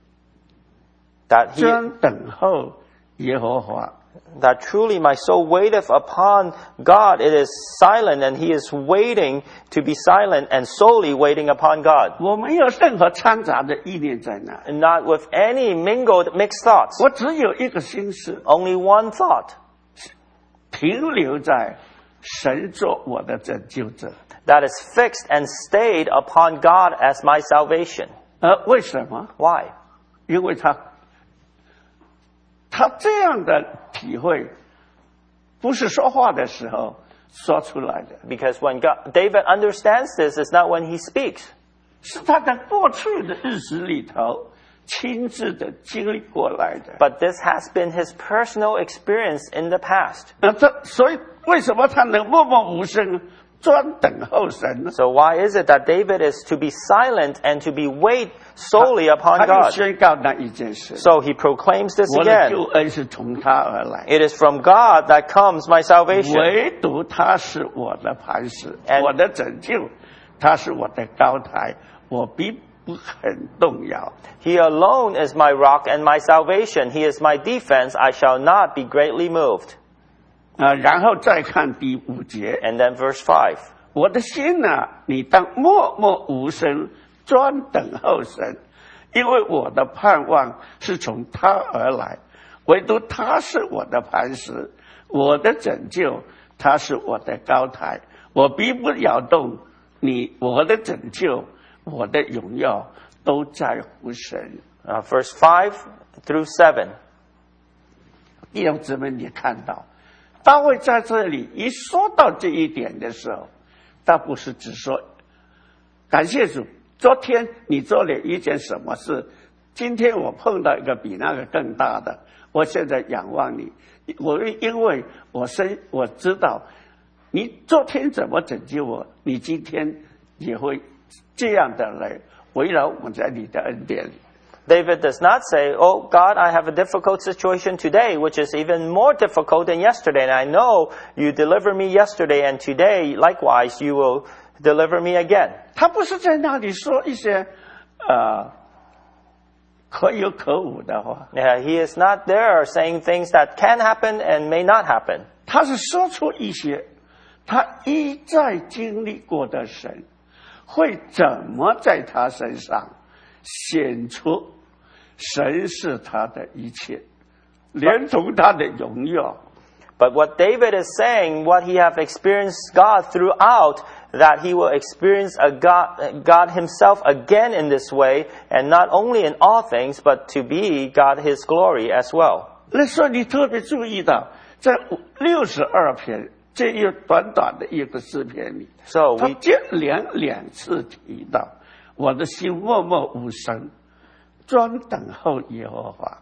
that he, 专等候耶和华。 that truly my soul waiteth upon God. It is silent, and he is waiting to be silent and solely waiting upon God. 我没有任何掺杂的意念在那， And not with any mingled, mixed thoughts. 我只有一个心思， Only one thought, 停留在神做我的拯救者。 that is fixed and stayed upon God as my salvation. 而为什么？ Why? 因为他他这样的体会，不是说话的时候说出来的， Because when God, David understands this, it's not when he speaks. 是他在过去的日子里头亲自的经历过来的。 But this has been his personal experience in the past. 那这所以为什么他能默默无声，专等候神呢？ So why is it that David is to be silent and to be wait solely upon 他就 God? 宣告那一件事： So he proclaims this 我的 again. 救恩是从他而来， It is from God that comes my salvation. 唯独他是我的磐石， And- 我的拯救，他是我的高台，我必不肯动摇。 He alone is my rock and my salvation. He is my defense. I shall not be greatly moved. 啊，然后再看第五节， And then verse five. 我的心啊，你当默默无声，专等候神，因为我的盼望是从他而来，唯独他是我的磐石，我的拯救，他是我的高台，我必不摇动。你，我的拯救，我的荣耀，都在乎神。 Uh, verse five through seven. 弟兄姊妹，你看到大卫在这里一说到这一点的时候，他不是只说感谢主，昨天你做了一件什么事，今天我碰到一个比那个更大的，我现在仰望你，我因为我深我知道你昨天怎么拯救我，你今天也会这样的来围绕我在你的恩典里。 David does not say, "Oh God, I have a difficult situation today, which is even more difficult than yesterday. And I know you delivered me yesterday, and today, likewise, you will deliver me again." 他不是在那里说一些呃可有可无的话， Yeah, he is not there saying things that can happen and may not happen. 他是说出一些他一再经历过的神会怎么在他身上显出神是他的一切，连同他的荣耀。 But what David is saying, what he have experienced God throughout, that he will experience a God, God himself again in this way, and not only in all things, but to be God his glory as well. 那所以你特别注意到，在六十二篇这一短短的一个诗篇里， So 他 we 接连两次提到，我的心默默无声，专等候耶和华。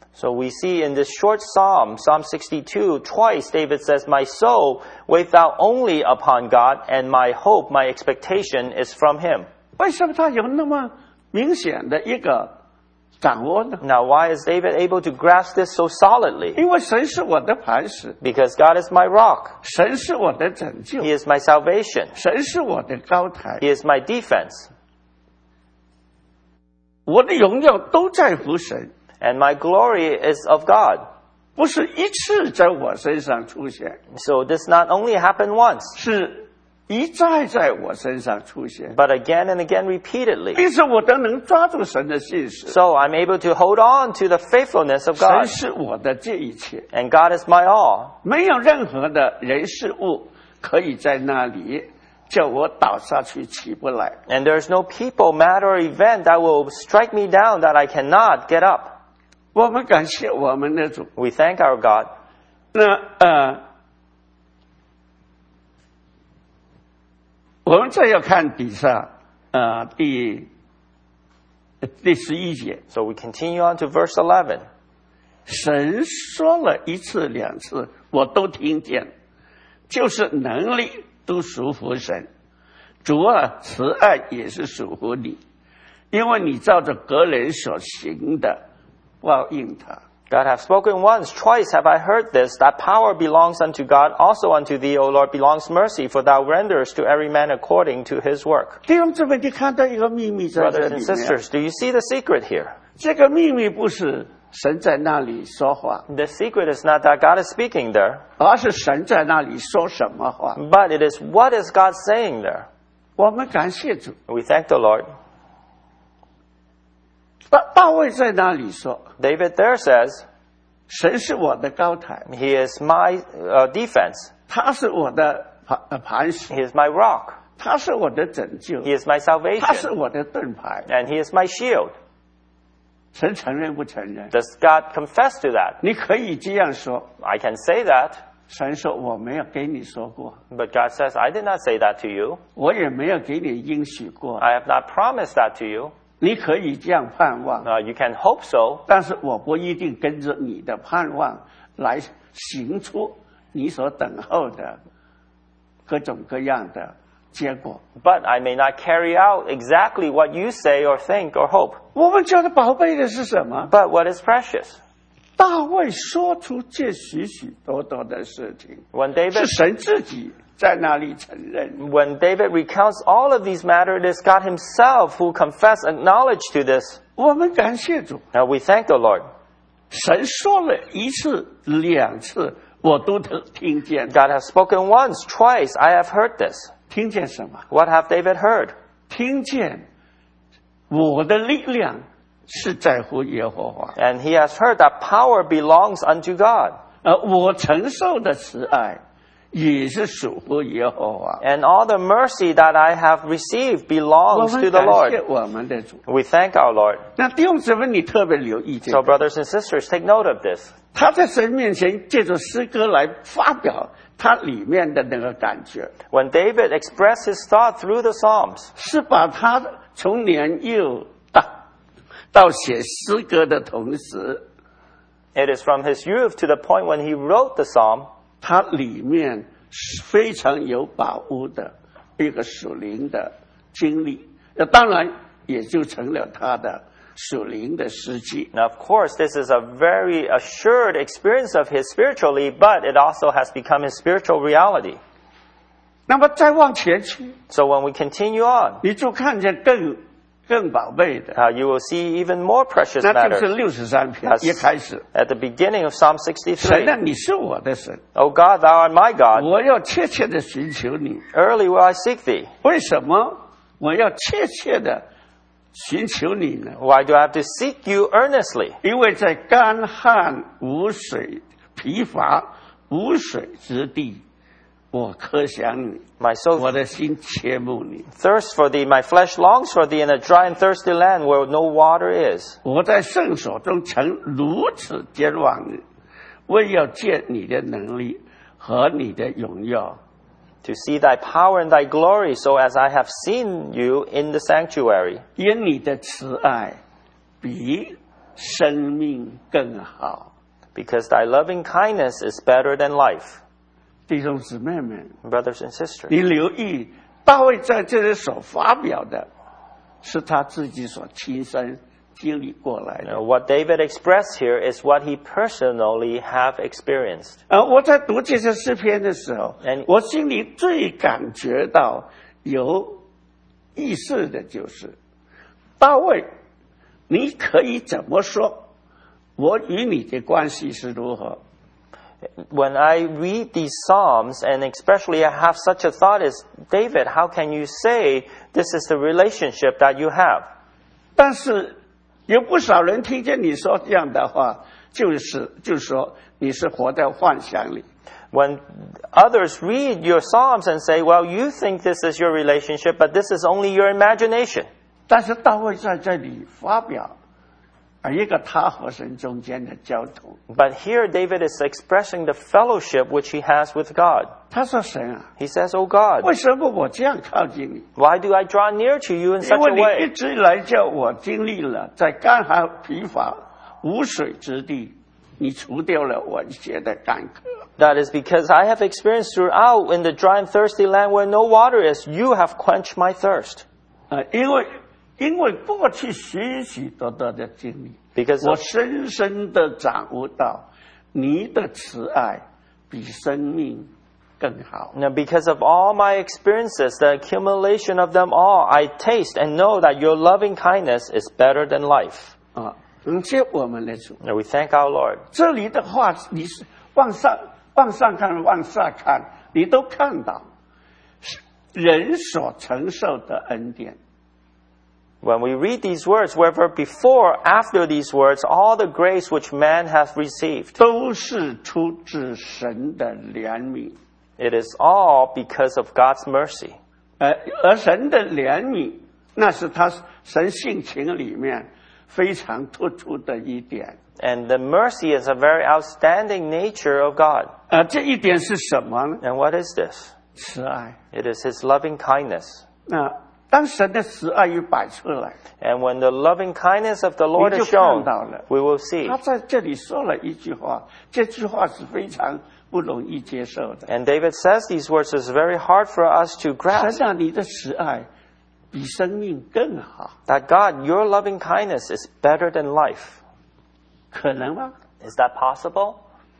So we see in this short psalm, Psalm sixty-two, twice David says, My soul, wait thou only upon God, and my hope, my expectation is from him. 为什么他有那么明显的一个掌握呢？ Now why is David able to grasp this so solidly? 因为神是我的磐石， Because God is my rock. 神是我的拯救， He is my salvation. 神是我的高台， He is my defense. 我的荣耀都在乎神， And my glory is of God. 不是一次在我身上出现， So this not only happened once, 是一再在我身上出现， but again and again repeatedly. 因此我都能抓住神的信实。 So I'm able to hold on to the faithfulness of 神 God. 是我的这一切， And God is my all. 没有任何的人事物可以在那里叫我倒下去起不来。 And there's no people, matter, or event that will strike me down that I cannot get up. 我们感谢我们的主。 We thank our God. 那呃，我们再要看底下呃第第十一节， So we continue on to verse eleven. 神说了一次两次，我都听见，就是能力都属乎神。主啊，慈爱也是属乎你，因为你照着个人所行的报应他。 God hath spoken once, twice have I heard this, that power belongs unto God, also unto thee, O Lord, belongs mercy, for thou renderest to every man according to his work. 弟兄姊妹，你看到一个秘密在这 Brothers 里 and 面， sisters, do you see the secret here? 这个秘密不是神在那里说话， The secret is not that God is speaking there, 而是神在那里说什么话。 but it is what is God saying there. 我们感谢主。 We thank the Lord. 大大卫在那里说， David there says, 神是我的高台， He is my uh, defense. 他是我的磐呃磐石， He is my rock. 他是我的拯救， He is my 他是 salvation. 我的盾牌。 And He is my shield. 神承认不承认？ Does God confess to that? 你可以这样说。 I can say that, 神说我没有给你说过， but God says, I did not say that to you. 我也没有给你应许过。 I have not promised that to you. 你可以这样盼望， Uh, you can hope so, 但是我不一定跟着你的盼望来行出你所等候的各种各样的结果。 but I may not carry out exactly what you say or think or hope. 我们觉得宝贝的是什么？ But what is precious? 大卫说出这许许多多的事情， When 是 David 神自己在那里承认。 when David recounts all of these matters, it is God Himself who confessed, acknowledged to this. 我们感谢主， Now we thank the Lord. 神说了一次、两次，我都听见。 God has spoken once, twice. I have heard this. 听见什么？ What have David heard? 听见我的力量是在乎耶和华， And he has heard that power belongs unto God. 而我承受的慈爱也是属乎耶和华。 And all the mercy that I have received 我 belongs 们 to the 感 Lord. 谢我们的主。 We thank our Lord. 那弟兄姊妹，你特别留意这 So 个， brothers and sisters, take note of this. 他在神面前借着诗歌来发表他里面的那个感觉， When David expressed his thought through the Psalms, 是把他从年幼到到写诗歌的同时， it is from his youth to the point when he wrote the Psalm, 他里面非常有把握的一个属灵的经历，那当然也就成了他的属灵的实际。 Now, of course, this is a very assured experience of his spiritually, but it also has become his spiritual reality. 那么再往前去， So when we continue on, 你就看见更更宝贝的， uh, you will see even more precious 那就是 matters. 六十三篇 That's 一开始， at the beginning of Psalm 神 sixty-three. 啊，你是我的神， O God, thou art my God. 我要切切的寻求你。 Early will I seek thee. 为什么我要切切的寻求你呢？ Why do I have to seek you earnestly? 因为在干旱无水、疲乏无水之地，我渴想你， My soul 我的心切慕你。 thirsts for thee, my flesh longs for thee in a dry and thirsty land where no water is. 我在圣所中曾如此瞻望你，为要见你的能力和你的荣耀。 To see thy power and thy glory, so as I have seen you in the sanctuary. 因你的慈爱比生命更好。 Because thy loving kindness is better than life. 弟兄姊妹们， Brothers and sisters, 你留意大卫在这里所发表的，是他自己所亲身经历过来 you 的。 know, what David expressed here is what he personally have experienced. 呃，我在读这些诗篇的时候 And-， 我心里最感觉到有意思的就是，大卫，你可以怎么说？我与你的关系是如何？ When I read these Psalms, and especially I have such a thought as, David, how can you say this is the relationship that you have? 但是有不少人听见你说这样的话，就是就是说你是活在幻想里。 When others read your Psalms and say, well, you think this is your relationship, but this is only your imagination. 但是大卫在这里发表，而一个他和神中间的交通。 But here David is expressing the fellowship which he has with God. 他说：“神啊， He says, oh God, 为什么我这样靠近你？ why do I draw near to you in 因 such 为 a 你一 way? 直以来叫我经历了在干旱疲乏、无水之地，你除掉了我一切的干渴。 That is because I have experienced throughout in the dry and thirsty land where no water is, you have quenched my thirst. 呃，因为因为过去许许多多的经历， Because 我 of, 深深的掌握到你的慈爱比生命更好。 now, because of all my experiences, the accumulation of them all, I taste and know that your loving kindness is better than life. 啊，感谢我们的主。 Now, we thank our Lord. 这里的话，你是往上、往上看、往下看，你都看到是人所承受的恩典。 When we read these words, whether before or after these words, all the grace which man hath received, 都是出自神的怜悯， it is all because of God's mercy. 呃，而神的怜悯，那是他神性情里面非常突出的一点。 And the mercy is a very outstanding nature of God. 呃，这一点是什么呢？ And what is this? 慈爱。 It is His loving kindness. 那当神的慈爱一摆出来， And when the loving kindness of the Lord 你就 is shown, 看到了。 we will see. 他在这里说了一句话，这句话是非常不容易接受的。 And David says these words is very hard for us to grasp. 神啊，你的慈爱比生命更好， That God, your loving kindness is better than life. 可能吗？ Is that possible?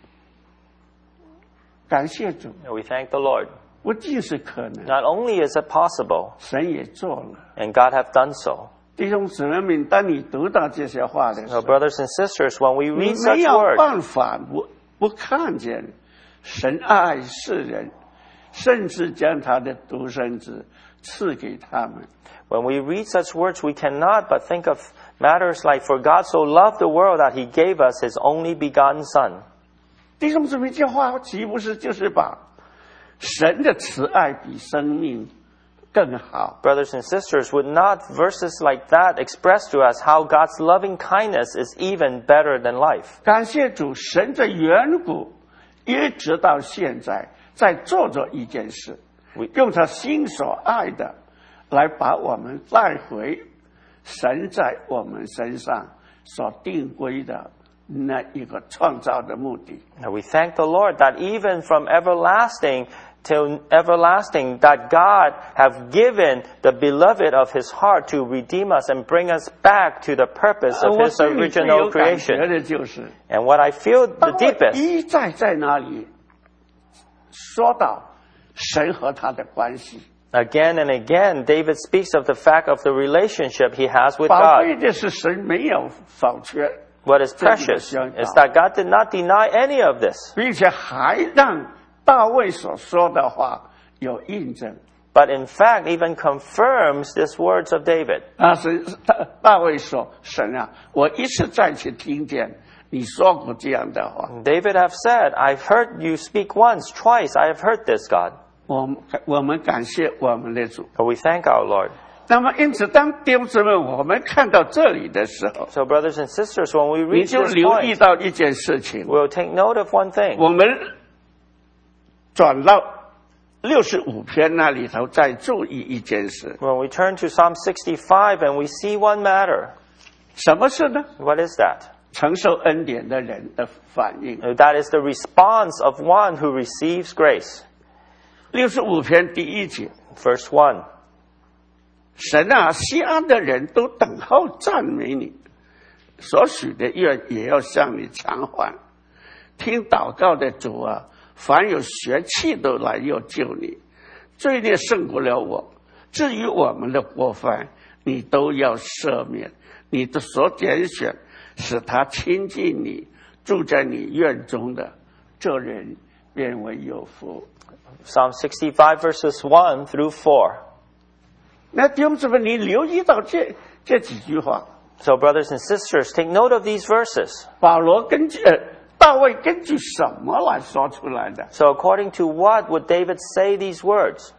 感谢主， We thank the Lord. 不仅是可能， Not only is it possible, 神也做了。 and God have done so. 弟兄姊妹们，当你读到这些话的时 So 候， brothers and sisters, when we 你 read such 没有 words, 办法不不看见神爱世人，甚至将他的独生子赐给他们。 when we read such words, we cannot but think of matters like, for God so loved the world that he gave us his only begotten Son. 弟兄姊妹，这话岂不是就是把神的慈爱比生命更好？ Brothers and sisters, would not verses like that express to us how God's loving kindness is even better than life? 感谢主，神的远古一直到现在在做着一件事，用他心所爱的来把我们带回神在我们身上所定规的那一个创造的目的。 Now we thank the Lord that even from everlasting till everlasting, that God have given the beloved of his heart to redeem us and bring us back to the purpose of 我 his 心里最有 original 感觉 creation. 的就是， And what I feel the 当我 deepest 一再在那里说到神和他的关系。 again and again, David speaks of the fact of the relationship he has with 宝 God. 贵的是神没有否决， What is precious is that God did not deny any of this, 并且还让大卫所说的话有印证。 but in fact even confirms these words of David. 啊，神大大卫说：“神啊，我一次再次听见你说过这样的话。 David have said, I've heard you speak once, twice, I have heard this, God. 我们我们感谢我们的主。 But we thank our Lord. 那么，因此，当弟兄姊妹我们看到这里的时候， So brothers and sisters, when we 你 reach 就 this 留意 point, 到一件事情。 we'll take note of one thing. 我们转到六十五篇那里头，再注意一件事。 When we turn to Psalm sixty-five and we see one matter, 什么事呢？ What is that? 承受恩典的人的反应。 That is the response of one who receives grace. 六十五篇第一节， Verse one. 神啊，西安的人都等候赞美你，所许的愿也要向你偿还。听祷告的主啊，凡有血气都来要救你，罪孽胜过了我。至于我们的过犯，你都要赦免。你的所拣选，使他亲近你，住在你院中的，这人便为有福。 Psalm sixty-five verses one through four. 那弟兄姊妹，你留意到这这几句话。 So brothers and sisters, take note of these verses. 保罗根据呃大卫根据什么来说出来的？ So according to what would David say these words?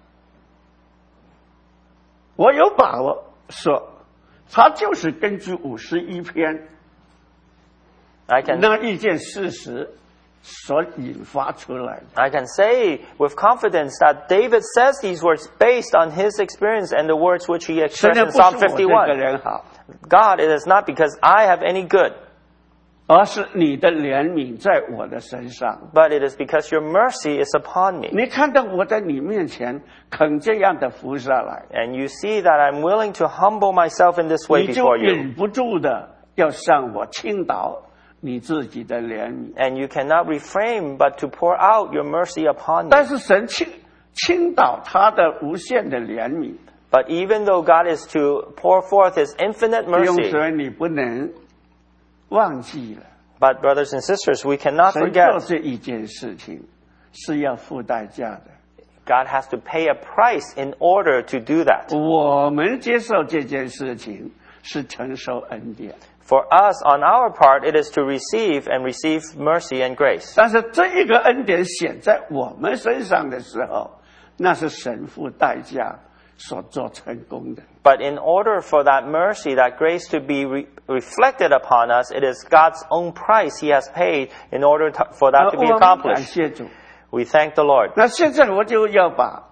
我有把握说，他就是根据五十一篇 I can 那一件事实所引发出来的。 I can say with confidence that David says these words based on his experience and the words which he 虽 expressed 然 in 不 Psalm 是我这个 fifty-one. 人好， God, it is not because I have any good, 而是你的怜悯在我的身上。 but it is because your mercy is upon me. 你看到我在你面前肯这样的服下来， And you see that I'm willing to humble myself in this way 你就 before you. 忍不住的要向我倾倒你自己的怜悯。 And you cannot refrain but to pour out your mercy upon me. 但是神倾倾倒他的无限的怜悯， But even though God is to pour forth His infinite 弟兄 mercy, 姊妹，你不能忘记了， but brothers and sisters, we cannot 神做 forget 这一件事情是要付代价的。 God has to pay a price in order to do that. 我们接受这件事情是承受恩典， For us, on our part, it is to receive and receive mercy and grace. 但是这一个恩典显在我们身上的时候，那是神付代价所做成功的。 But in order for that mercy, that grace to be re- reflected upon us, it is God's own price He has paid in order to, for that to be 我们感 accomplished. 谢主。 We thank the Lord. 那现在我就要把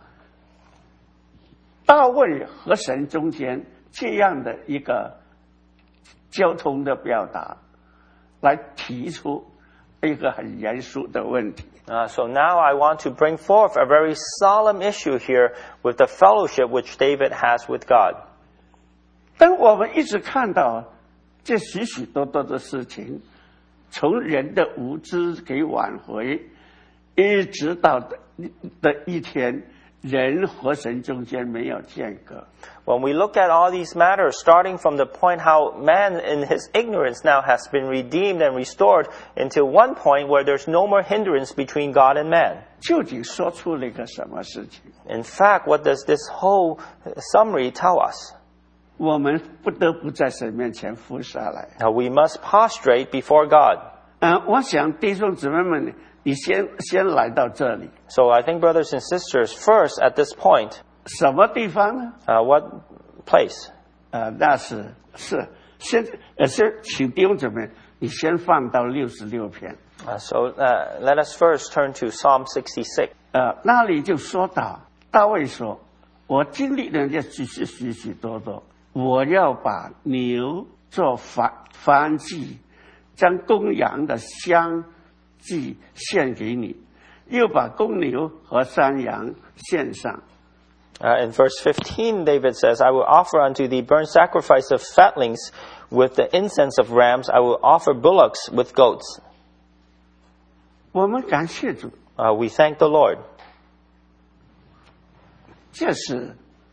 大卫和神中间这样的一个交通的表达，来提出一个很严肃的问题。 Uh, so now I want to bring forth a very solemn issue here with the fellowship which David has with God. 当我们一直看到这许许多多的事情，从人的无知给挽回，一直到的的一天，人和神中间没有间隔。 When we look at all these matters, starting from the point how man in his ignorance now has been redeemed and restored until one point where there's no more hindrance between God and man. 究竟说出了一个什么事情？ In fact, what does this whole summary tell us? 我们不得不在神面前俯下来。 Now we must prostrate before God. 嗯、我想弟兄姊妹们，你先先来到这里， So I think brothers and sisters, first at this point, 什么地方呢？ uh, what place? 呃，那是是先呃先请弟兄姊妹，你先放到六十六篇。 Uh, so uh, let us first turn to Psalm sixty-six. 呃，那里就说到大卫说：“我经历了这许许许许多多，我要把牛做燔燔祭，将公羊的香祭献给你，又把公牛和山羊献上。” Uh, in verse fifteen, David says, I will offer unto thee burnt sacrifice of fatlings with the incense of rams. I will offer bullocks with goats. 我们感谢主， Uh, we thank the Lord. 这是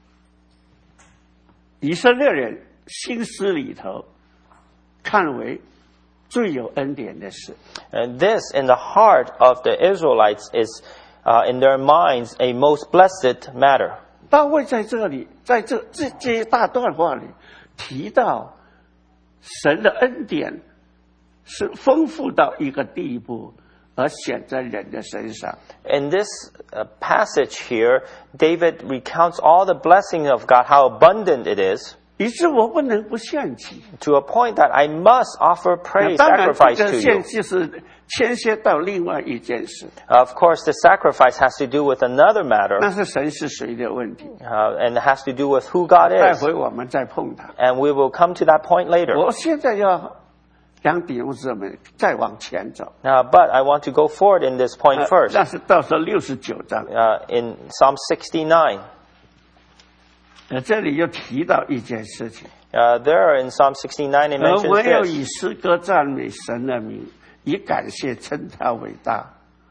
以色列人心思里头看为最有恩典的事。 And this, in the heart of the Israelites, is uh, in their minds a most blessed matter. 大卫在这里，在这这这一大段话里提到，神的恩典是丰富到一个地步，而显在人的身上。 In this uh, passage here, David recounts all the blessings of God, how abundant it is. 以致我不能不献祭。 to a point that I must offer 那 praise 当然， sacrifice 这个 to 献 you. 祭是牵涉到另外一件事， Of course, the sacrifice has to do with another 那 matter, 是神是谁的问题。 uh, and it has to do with who God 待 is. 会我们再碰它。 And we will come to that point later. 我现在要让弟兄姊妹再往前走， Uh, but I want to go forward in this point 呃 first. 那是到时候六十九章， Uh, in Psalm sixty-nine, 呃，这里又提到一件事情， uh, there in Psalm sixty-nine it 而 mentions 唯有 this. 以诗歌赞美神的名，以感谢称他伟大。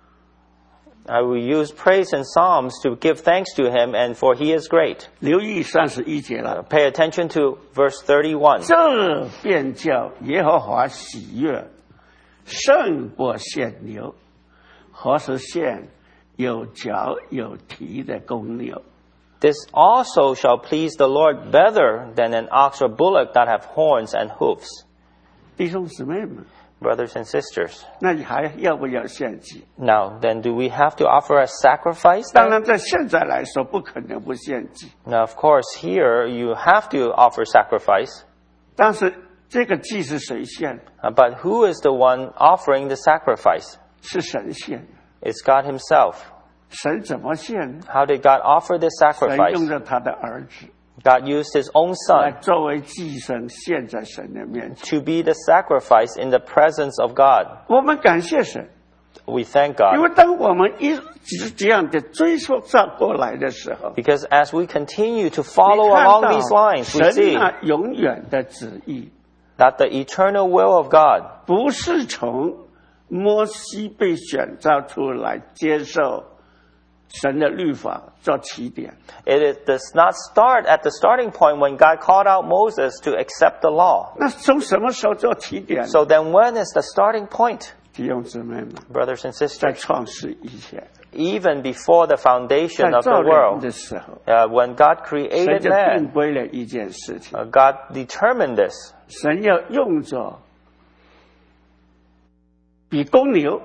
I will use praise and psalms to give thanks to him, and for he is great. 留意三十一节了， Pay attention to verse thirty-one. 这便叫耶和华喜悦，胜过献牛，何时献有角有蹄的公牛。 This also shall please the Lord better than an ox or bullock that have horns and hoofs. 弟兄姊妹们， Brothers and sisters, 那你还要不要献祭？ now then do we have to offer a sacrifice 当 then? 然，在现在来说，不可能不献祭。 Now of course here you have to offer sacrifice, 但是这个祭是谁献？ uh, but who is the one offering the sacrifice? 是神献。 It's God himself. 神怎么献？ How did God offer this 神 sacrifice? 用着他的儿子 God used his own 来 son 作为祭牲，献在神的面前。 to be the sacrifice in the presence of God. 我们感谢神， We thank 因 God 为当我们一直这样的追溯上过来的时候， because as we continue to 你 follow 看 along 到 these lines, we 神 see 那永远的旨意， that the eternal will of God 不是从摩西被选召出来接受神的律法做起点， It is, does not start at the starting point when God called out Moses to accept the law. 那从什么时候做起点？ So then when is the starting point? 弟兄姊妹们， Brothers and 在 sisters, 创世以前， even before the 在 foundation of 造 the 人 world, 的时候， uh, when God 神 created 就定 man, 规了一件事情， uh, God determined this. 神要用着比公牛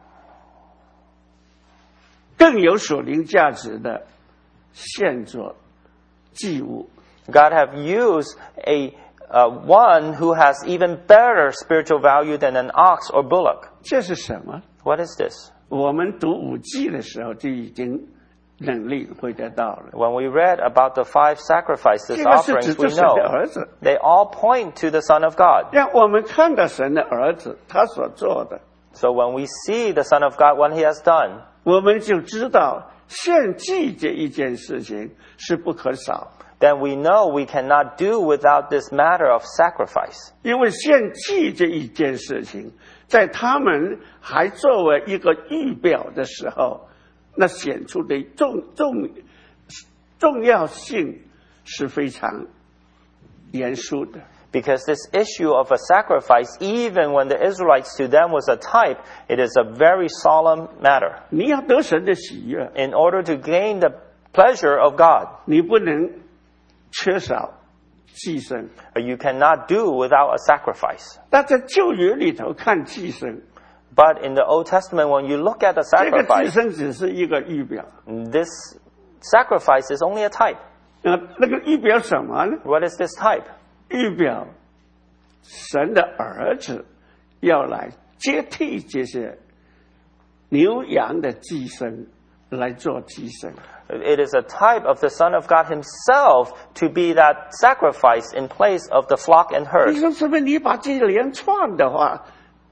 更有属灵价值的献作祭物。 God have used a uh, one who has even better spiritual value than an ox or bullock. 这是什么？ What is this? 我们读五季的时候就已经能力会得到了。 When we read about the five sacrifices 这个是 offerings, 指着 we 神的 know 儿子， they all point to the Son of God. 让我们看到神的儿子他所做的， So when we see the Son of God, what he has done, 我们就知道献祭这一件事情是不可少。 then we know we cannot do without this matter of sacrifice. 因为献祭这一件事情，在他们还作为一个预表的时候，那显出的重重重要性是非常严肃的。 Because this issue of a sacrifice, even when the Israelites to them was a type, it is a very solemn matter. 你要得神的喜悦， In order to gain the pleasure of God, 你不能缺少祭牲。 you cannot do without a sacrifice. 但在旧约里头看祭牲， But in the Old Testament, when you look at the 这个祭 sacrifice, 牲只是一个预表。 this sacrifice is only a type. 那那个预表什么呢？ What is this type? 预表神的儿子要来接替这些牛羊的祭牲来做祭牲。 It is a type of the Son of God himself to be that sacrifice in place of the flock and 你 herd. 说是不是？你把这连串的话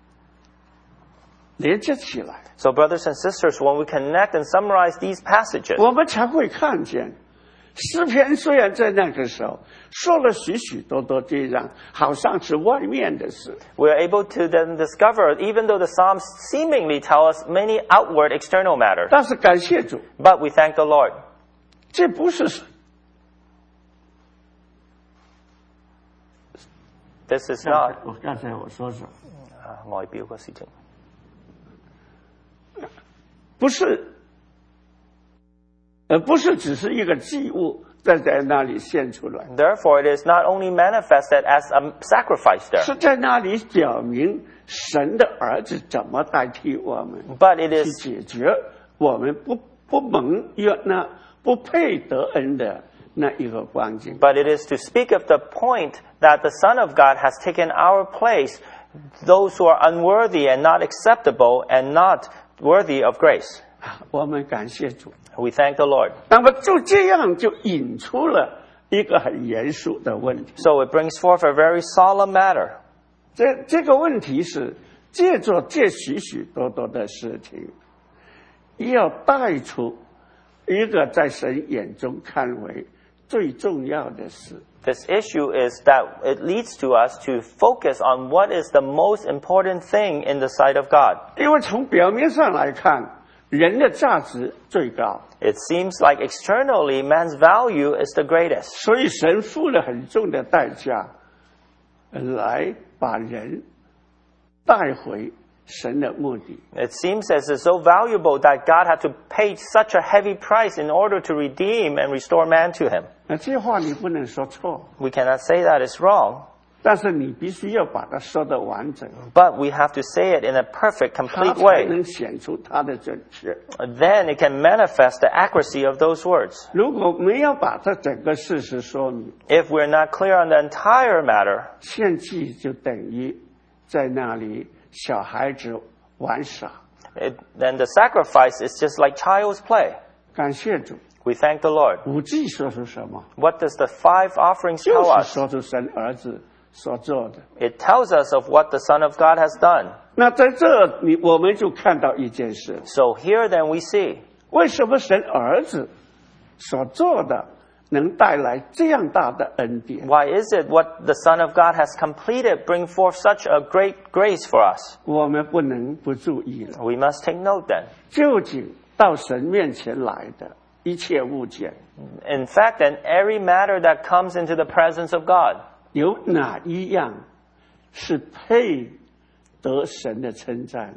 连接起来， So brothers and sisters, when we connect and summarize these passages, 我们才会看见诗篇虽然在那个时候说了许许多多这样，好像是外面的事， we are able to then discover, even though the Psalms seemingly tell us many outward external matters, 但是感谢主， but we thank the Lord. 这不是 This is not 我刚才我说什么？ 外表嘅事情。 不是，呃，不是只是一个祭物在在那里献出来， Therefore, it is not only manifested as a sacrifice there, 是在那里表明神的儿子怎么代替我们 but it 去 is 解决我们不不蒙悦纳、不配得恩的那一个光景。 But it is to speak of the point that the Son of God has taken our place, those who are unworthy and not acceptable and not worthy of grace. 我们感谢主。 We thank the Lord. 那么就这样就引出了一个很严肃的问题。 So it brings forth a very solemn matter. 这这个问题是借着这许许多多的事情，要带出一个在神眼中看为最重要的事。 This issue is that it leads to us to focus on what is the most important thing in the sight of God. 因为从表面上来看，人的价值最高， It seems like externally man's value is the greatest. 所以神付了很重的代价，来把人带回神的目的。 It seems as it's so valuable that God had to pay such a heavy price in order to redeem and restore man to him. 那这话你不能说错， We cannot say that is wrong, 但是你必须要把它说得完整， but we have to say it in a perfect, 它 complete 才 way. 能显出它的准确。 Then it can manifest the accuracy of those words. 如果没有把这整个事实说明， If we're not clear on the entire matter, 献祭就等于在那里小孩子玩耍。 it, then the sacrifice is just like child's play. 感谢主， We thank the Lord. 五祭说出什么？ What does the five offerings 就 tell 是 us? 说出神儿子所做的。 It tells us of what the Son of God has done. 那在这里，我们就看到一件事： So here then we see, 为什么神儿子所做的能带来这样大的恩典？ why is it what the Son of God has completed bring forth such a great grace for us? 我们不能不注意了。 We must take note then. 究竟到神面前来的一切物件， In fact, then every matter that comes into the presence of God, 有哪一样是配得神的称赞？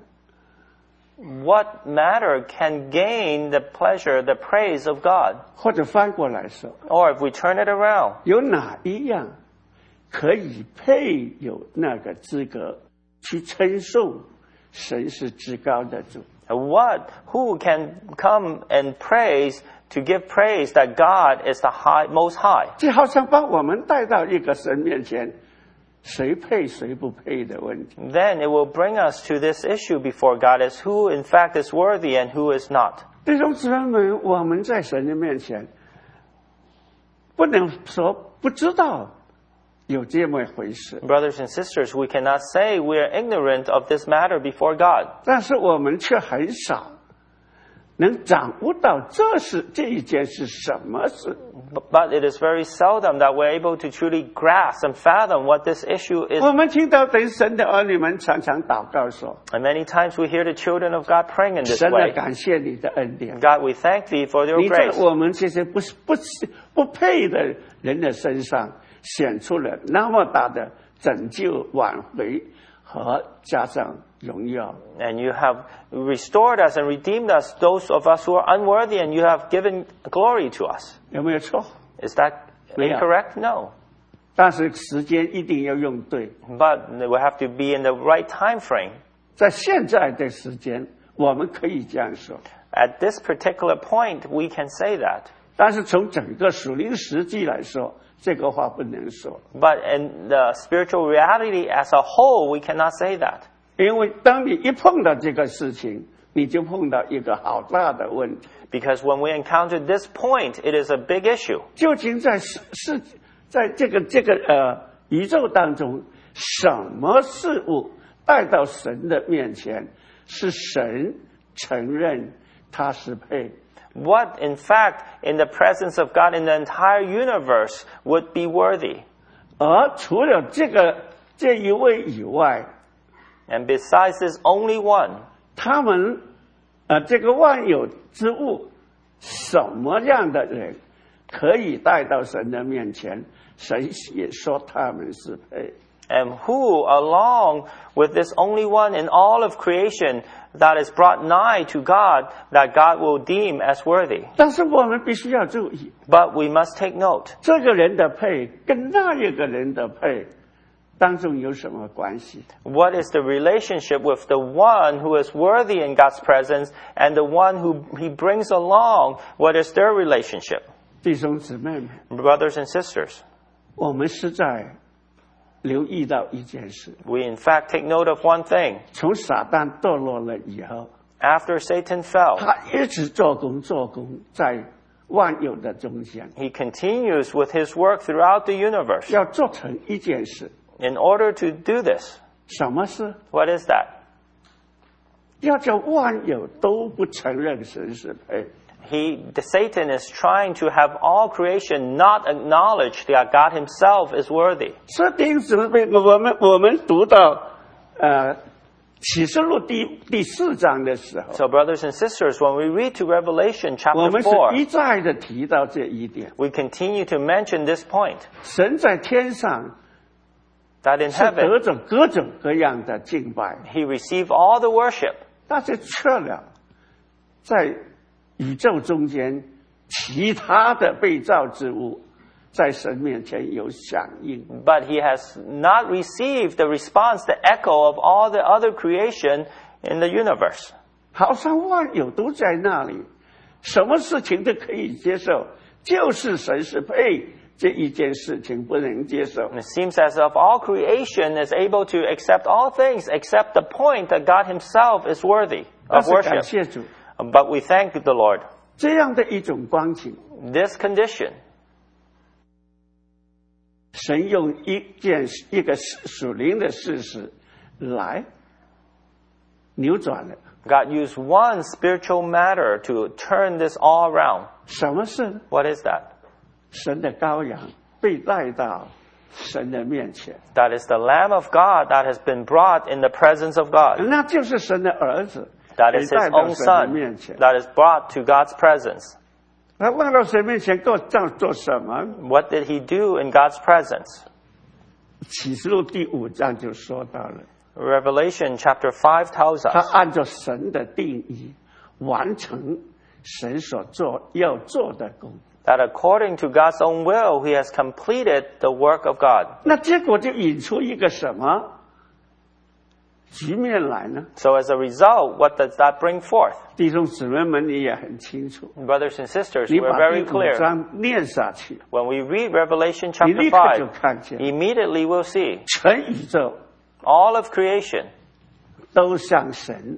what matter can gain the pleasure, the praise of God? 或者翻过来说， Or if we turn it around, 有哪一样可以配有那个资格去称颂神是至高的主？ what, who can come and praise, to give praise that God is the high, most high? 这好像把我们带到一个神面前，谁配谁不配的问题。 Then it will bring us to this issue before God as who in fact is worthy and who is not. 弟兄姊妹，我们在神的面前，不能说不知道有这么一回事， Brothers and sisters, we cannot say we are ignorant of this matter before God. 但是我们却很少能掌握到这是这一件是什么事。 But, but it is very seldom that we're able to truly grasp and fathom what this issue is. 我们听到对神的儿女们常常祷告说 And many times we hear the children of God praying in：“ this 神啊， way. 感谢你的恩典， God, we thank thee for your 你在 grace. 我们这些不不不配的人的身上显出了那么大的拯救、挽回和加上荣耀。” And you have restored us and redeemed us, those of us who are unworthy, and you have given glory to us. 有没有错？ Is that Yeah. incorrect? No. 但是时间一定要用对， But we have to be in the right time frame. 在现在的时间，我们可以这样说。 At this particular point, we can say that. 但是从整个属灵实际来说，这个话不能说， But in the spiritual reality as a whole, we cannot say that. 因为当你一碰到这个事情，你就碰到一个好大的问题。 Because when we encounter this point, it is a big issue. 究竟在世世，在这个这个呃宇宙当中，什么事物带到神的面前，是神承认他是配？ What, in fact, in the presence of God in the entire universe would be worthy? 而除了这个这一位以外， And besides this only one, 他们呃这个万有之物，什么样的人可以带到神的面前？神也说他们是配。 and who, along with this only one in all of creation, that is brought nigh to God, that God will deem as worthy. 但是我们必须要注意， But we must take note. 这个人的配跟那一个人的配当中有什么关系？ What is the relationship with the one who is worthy in God's presence and the one who he brings along? What is their relationship? 弟兄姊妹们， Brothers and sisters, 我们实在留意到一件事： we in fact take note of one thing. 从撒旦堕落了以后， After Satan fell, 他一直做工做工在万有的中间， he continues with his work throughout the universe. 要做成一件事。 In order to do this, 什么事？ what is that? 要叫万有都不承认神是配。 He, the Satan is trying to have all creation not acknowledge that God himself is worthy. 所以弟兄姊妹，我们我们读到呃启示录第第四章的时候， So brothers and sisters, when we read to Revelation 我 chapter 们是 four, 一再的提到这一点： we continue to mention this point, 神在天上 that in 是得 heaven, 着各种各样的敬拜， he received all the worship. 但是却了在宇宙中间其他的被造之物，在神面前有响应。 But he has not received the response, the echo of all the other creation in the universe. 好像万有都在那里，什么事情都可以接受，就是神是配这一件事情不能接受。 And it seems as if all creation is able to accept all things except the point that God himself is worthy 但 of 是感 worship. 谢主， But we thank the Lord. 这样的一种光景， This condition, 神用一件一个属灵的事实来扭转了。 God used one spiritual matter to turn this all around. 什么事呢？ What is that? 神的羔羊被带到神的面前， That is the Lamb of God that has been brought in the presence of God. 那就是神的儿子 That 被 is 带 his 到 own 神的 son 面前。 that is brought to God's presence. 他来到神面前，够这样做什么？ What did he do in God's presence? 启示录第五章就说到了， Revelation chapter five tells 他 us 按照神的定义完成神所做要做的工。 that according to God's own will, he has completed the work of God. 那结果就引出一个什么局面来呢？ So as a result, what does that bring forth? 弟兄姊妹们，你也很清楚， Brothers and sisters, 你 we're 把 very 第五 clear. 章念下去， When we read Revelation 你 chapter 立刻就 five, 看见 immediately we'll see 全宇宙 all of creation 都向神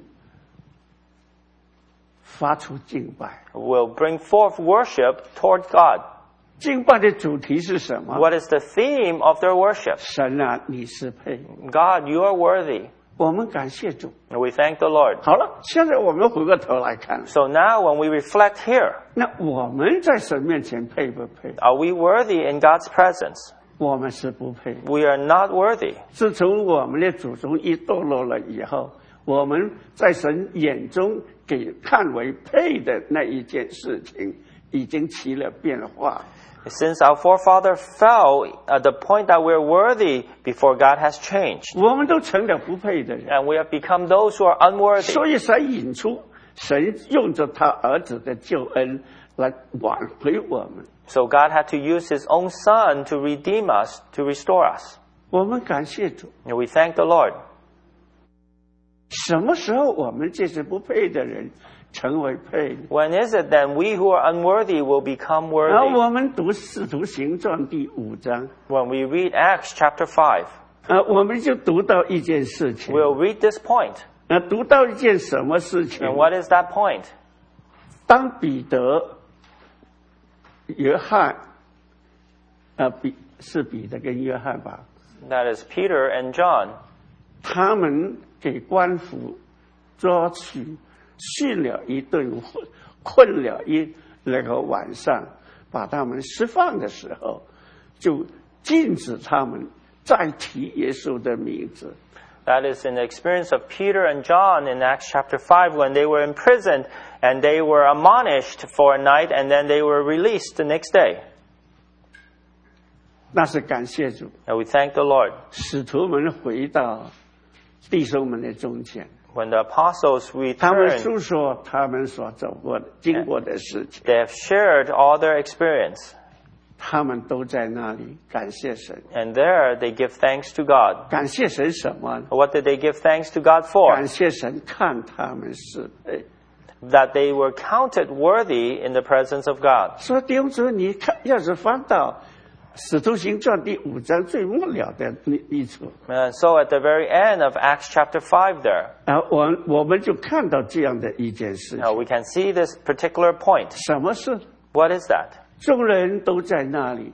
发出敬拜。 will bring forth worship toward God. 敬拜的主题是什么？ What is the theme of their worship? 神啊，你是配。 God, you are worthy. 我们感谢主。 And we thank the Lord. 好了，现在我们回过头来看， So now when we reflect here, 那我们在神面前配不配？ are we worthy in God's presence? 我们是不配。 We are not worthy. 自从我们的祖宗一堕落了以后，我们在神眼中给看为配的那一件事情，已经起了变化。 Since our forefather fell, at the point that we're worthy before God has changed. 我们都成了不配的人， And we have become those who are unworthy. 所以才引出神用着他儿子的救恩来挽回我们。 So God had to use his own son to redeem us, to restore us. 我们感谢主。 And we thank the Lord. 什么时候我们这些不配的人成为配的？ When is it then we who are unworthy will become 然后 worthy? 我们读《使徒行传》第五章， When we read Acts chapter five, 呃，我们就读到一件事情， we'll read this point. 呃，读到一件什么事情？ And what is that point? 当彼得、约翰，呃，彼是彼得跟约翰吧， That is Peter and John. 他们给官府捉去，训了一顿，困困了一那个晚上，把他们释放的时候，就禁止他们再提耶稣的名字。 That is in the experience of Peter and John in Acts chapter five when they were imprisoned and they were admonished for a night and then they were released the next day. 那是感谢主， And we thank the Lord. 使徒们回到弟兄们的中间， When the apostles 他们 returned, 诉说他们所走过的、经过的事情， they have shared all their experience. 他们都在那里感谢神。 And there they give thanks to God. 感谢神什么？ What did they give thanks to God for? 感谢神看他们是配。 that they were counted worthy in the presence of God. 所以弟兄姊妹，你看，要是翻到《使徒行传》第五章最末了的一一处， And so at the very end of Acts chapter five there, 啊，我我们就看到这样的一件事 now 情。 we can see this particular point. 什么是 What is that? 众人都在那里，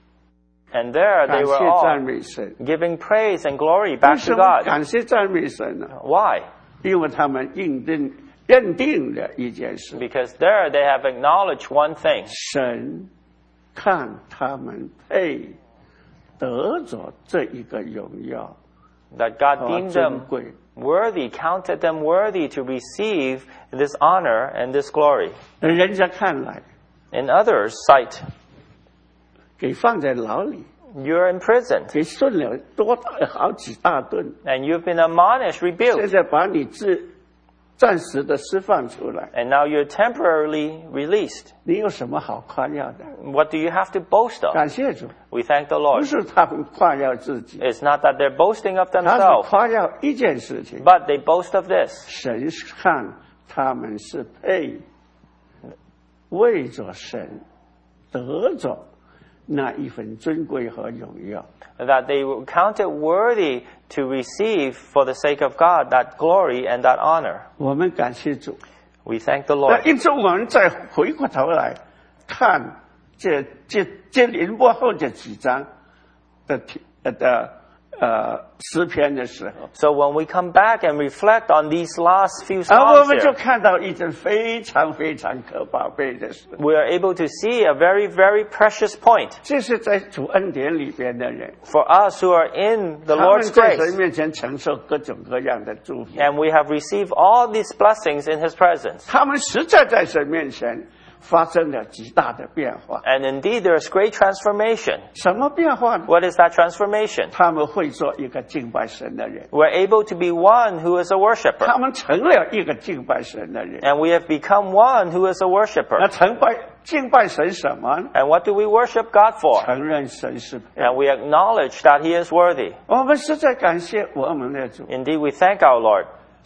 And there 感 they 谢 were 赞 all 美神。 giving praise and glory 为 back 什 to 么 God. 感谢赞美神呢？ Why? 因为他们认定认定了一件事， Because there they have acknowledged one thing. 神看他们配得着这一个荣耀 That God 和 deemed 尊 them 贵。 worthy, counted them worthy to receive this honor and this glory. 人家看来， In others' sight, 给放在牢里， you're imprisoned 给顺了多大好几大顿， and you've been admonished, 现 rebuked, 在把你自暂时的释放出来， and now you're temporarily released. 你有什么好夸耀的？ What do you have to boast of? 感谢主， We thank the 不 Lord. 是他们夸耀自己， It's not that they're boasting of 他 themselves, 是夸耀一件事情： but they boast of this. 神看他们是配为着神得着那一份尊贵和荣耀。 That they were counted worthy to receive for the sake of God that glory and that honor. 我们感谢主。 We thank the 那 Lord. 因此，我们再回过头来看这这这临末后这几章的题呃的呃诗篇的时候， So when we come back and reflect on these last few 而我 Psalms 们就 here, 看到一件非常非常可宝贝的事。 we are able to see a very, very precious point 这是在主恩典里边的人， for us who are in the 他们 Lord's 在神 grace. 面前承受各种各样的祝福， And we have received all these blessings in His presence. 他们实在在神面前发生了极大的变化。 And indeed, there is great transformation. 什么变化呢？ What is that transformation? 他们会做一个敬拜神的人， We're able to be one who is a worshiper. 他们成了一个敬拜神的人。 And we have become one who is a 那 worshiper. 崇拜敬拜神什么呢？ And what do we worship God for? 承认神是配。 And we acknowledge that He is worthy. 我们实在感谢我们的主。 Indeed, we thank our Lord.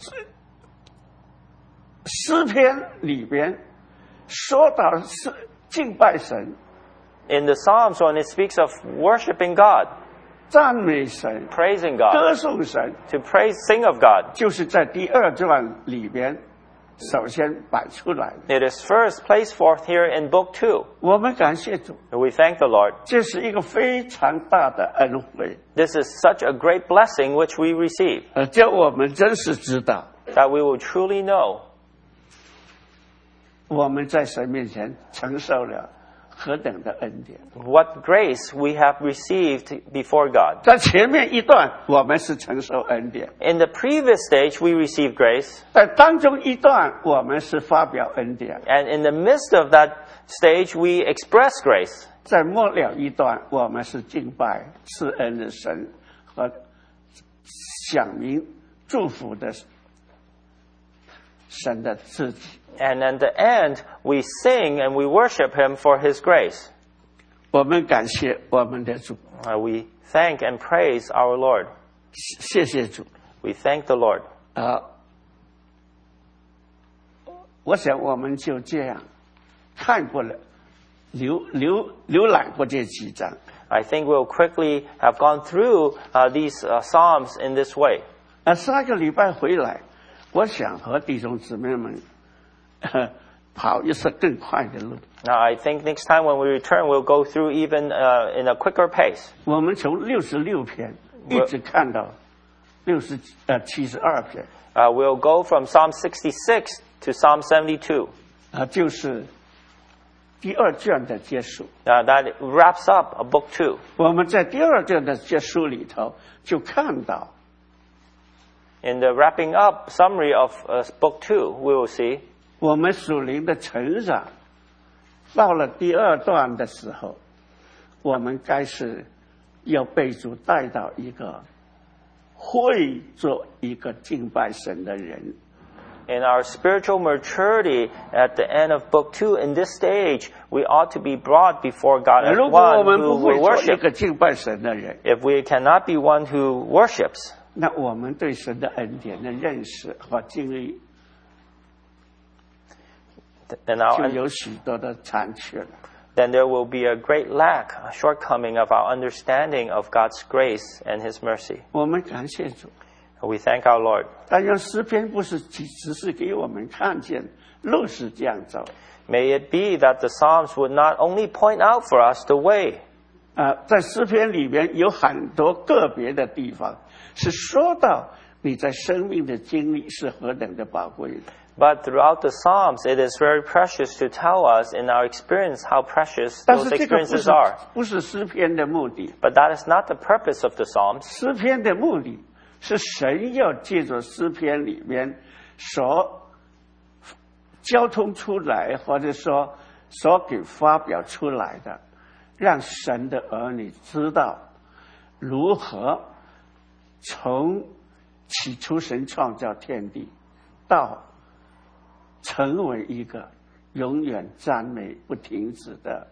诗篇里边说到是敬拜神、 In the Psalms, when it speaks of worshiping God, 赞美神、 praising God, 歌颂神， to praise, sing of God, 就是在第二段里边首先摆出来的。 it is first placed forth here in Book two. 我们感谢主， We thank the Lord. 这是一个非常大的恩惠， This is such a great blessing which we receive, 呃，叫我们真是知道 that we will truly know 我们在神面前承受了何等的恩典。 what grace we have received before God. 在前面一段，我们是承受恩典； In the previous stage, we received grace, 在当中一段，我们是发表恩典； and in the midst of that stage, we express grace. 在末了一段，我们是敬拜赐恩的神和享明祝福的神的自己。 And at the end, we sing and we worship Him for His grace. 我们感谢我们的主， Uh, we thank and praise our Lord. 谢谢主 We thank the Lord. 啊！我想我们就这样看过了，浏浏浏览过这几章。 I think we'll quickly have gone through uh, these uh, Psalms in this way. 啊，下个礼拜回来，我想和弟兄姊妹们呵跑一次更快的路。 Now, I think next time when we return, we'll go through even uh, in a quicker pace. 我们从六十六篇一直看到六十呃七十二篇 Uh, we'll go from Psalm sixty-six to Psalm seventy-two. 啊，就是第二卷的结束。 Uh, that wraps up uh, Book two. 我们在第二卷的结束里头就看到， In the wrapping up summary of uh, Book two, we will see 我们属灵的成长到了第二段的时候，我们该是要被主带到一个会做一个敬拜神的人。 in our spiritual maturity at the end of Book two, in this stage, we ought to be brought before God as 如果我 one 们 who 不会 will 做一 worship. 个敬拜神的人， If we cannot be one who worships, 那我们对神的恩典的认识和经历 then our 就有许多的残缺了。 then there will be a great lack, a shortcoming of our understanding of God's grace and His mercy. 我们感谢主， We thank our Lord. 但愿诗篇不是只只是给我们看见路是这样走。 May it be that the Psalms would not only point out for us the way. 啊，在诗篇里面有很多个别的地方是说到你在生命的经历是何等的宝贵的。 But throughout the Psalms, it is very precious to tell us in our experience how precious 但 those 是这个不 experiences 是 are. 不是诗篇的目的， But that is not the purpose of the Psalms. 诗篇的目的是神要借着诗篇里面所交通出来，或者说所给发表出来的，让神的儿女知道如何从起初神创造天地到成为一个永远赞美不停止的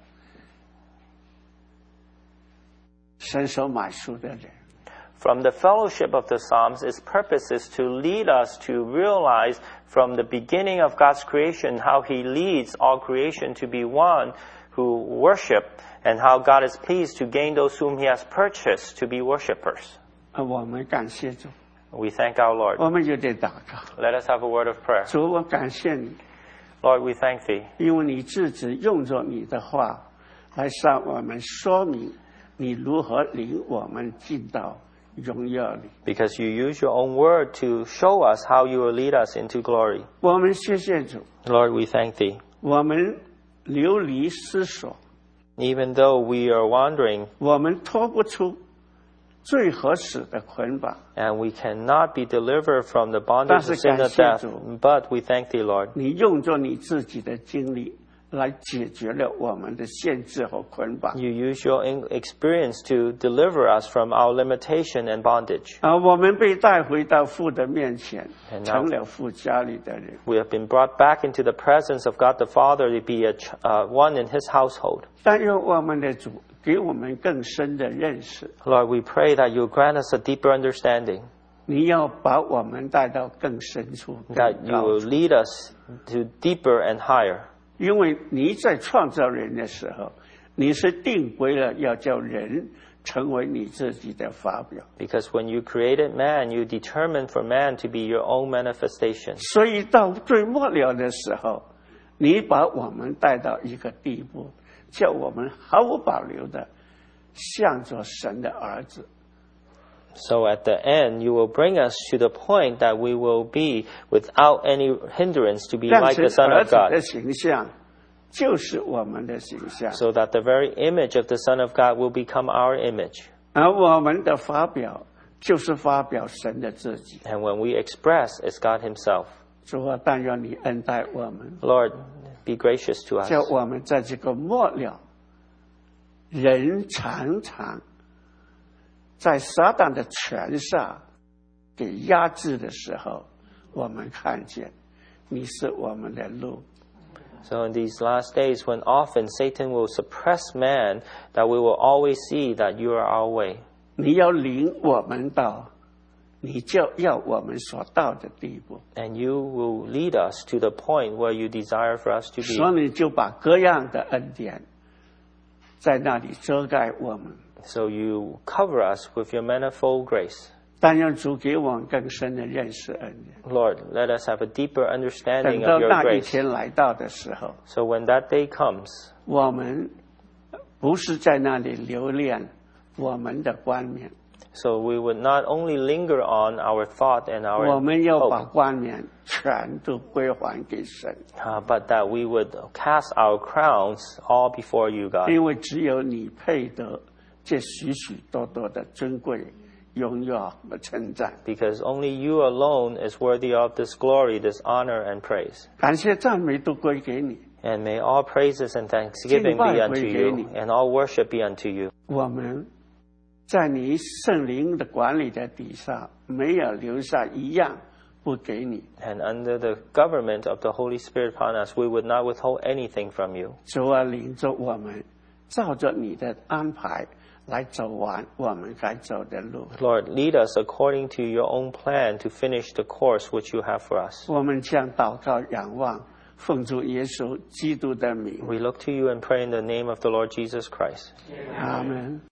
神所买赎的人。 From the fellowship of the Psalms, its purpose is to lead us to realize from the beginning of God's creation how He leads all creation to be one who worship, and how God is pleased to gain those whom He has purchased to be worshippers. 啊，我们感谢主， We thank our Lord. 我们有点祷告。 Let us have a word of prayer. 主，我感谢你， Lord, we thank Thee, 因为你自己用着你的话来向我们说明你如何领我们进到荣耀里。 because You use Your own word to show us how You will lead us into glory. 我们谢谢主， Lord, we thank Thee. 我们流离失所， Even though we are wandering 我们脱不出最合适的捆绑， and we cannot be delivered from the 但 bondage 是 of sin 感 and 谢 death, 主， but we thank Thee, Lord. 你用着你自己的经历来解决了我们的限制和捆绑。 You use Your in- experience to deliver us from our limitation and bondage. 啊，我们被带回到父的面前， And now- 成了父家里的人。 We have been brought back into the presence of God the Father to be a ch- uh, one in His household. 但愿我们的主给我们更深的认识， Lord, we pray that You grant us a deeper understanding, 你要把我们带到更深处、 that 更 You 高 will 处。 lead us to deeper and higher. 因为你在创造人的时候，你是定规了要叫人成为你自己的发表。 Because when You created man, You determined for man to be Your own manifestation. 所以到最末了的时候，你把我们带到一个地步，叫我们毫无保留的向着神的儿子。 So at the end, You will bring us to the point that we will be without any hindrance to be 让 like 神 the Son 儿 of 子 God, 的形象就是我们的形象， so that the very image of the Son of God will become our image. 而我们的发表就是发表神的自己。 And when we express, it's God Himself. 主啊，但愿你恩待我们， Lord, be gracious to us. 叫我们在这个末了，人常常在撒旦的权下给压制的时候，我们看见你是我们的路。 So in these last days, when often Satan will suppress man, that we will always see that You are our way. 你要领我们到你就要我们所到的地步， And You will lead us to the point where You desire for us to 所 be. 以你就把各样的恩典在那里遮盖我们。 So You cover us with Your manifold grace. 但愿主给我们更深的认识恩典。 Lord, let us have a deeper 等 understanding 到 of Your 那一 grace. 天来到的时候， So when that day comes, 我们不是在那里留恋我们的冠冕， so we would not only linger on our thought and 我 our 们要把 hope, 冠冕全都归还给神， uh, but that we would cast our crowns all before You, God. 因为只有你配得这许许多多的尊贵、荣耀和称赞。 Because only You alone is worthy of this glory, this honor and praise. 感谢赞美都归给你， And may all praises and thanksgiving be unto You, and all worship be unto You. 我们在你圣灵的管理的底下，没有留下一样不给你。 And under the government of the Holy Spirit upon us, we would not withhold anything from You. 主啊，领着我们，照着你的安排来走完我们该走的路。 Lord, lead us according to Your own plan to finish the course which You have for us. 我们将祷告仰望， 奉主耶稣基督的名， We look to you and pray in the name of the Lord Jesus Christ. 阿门。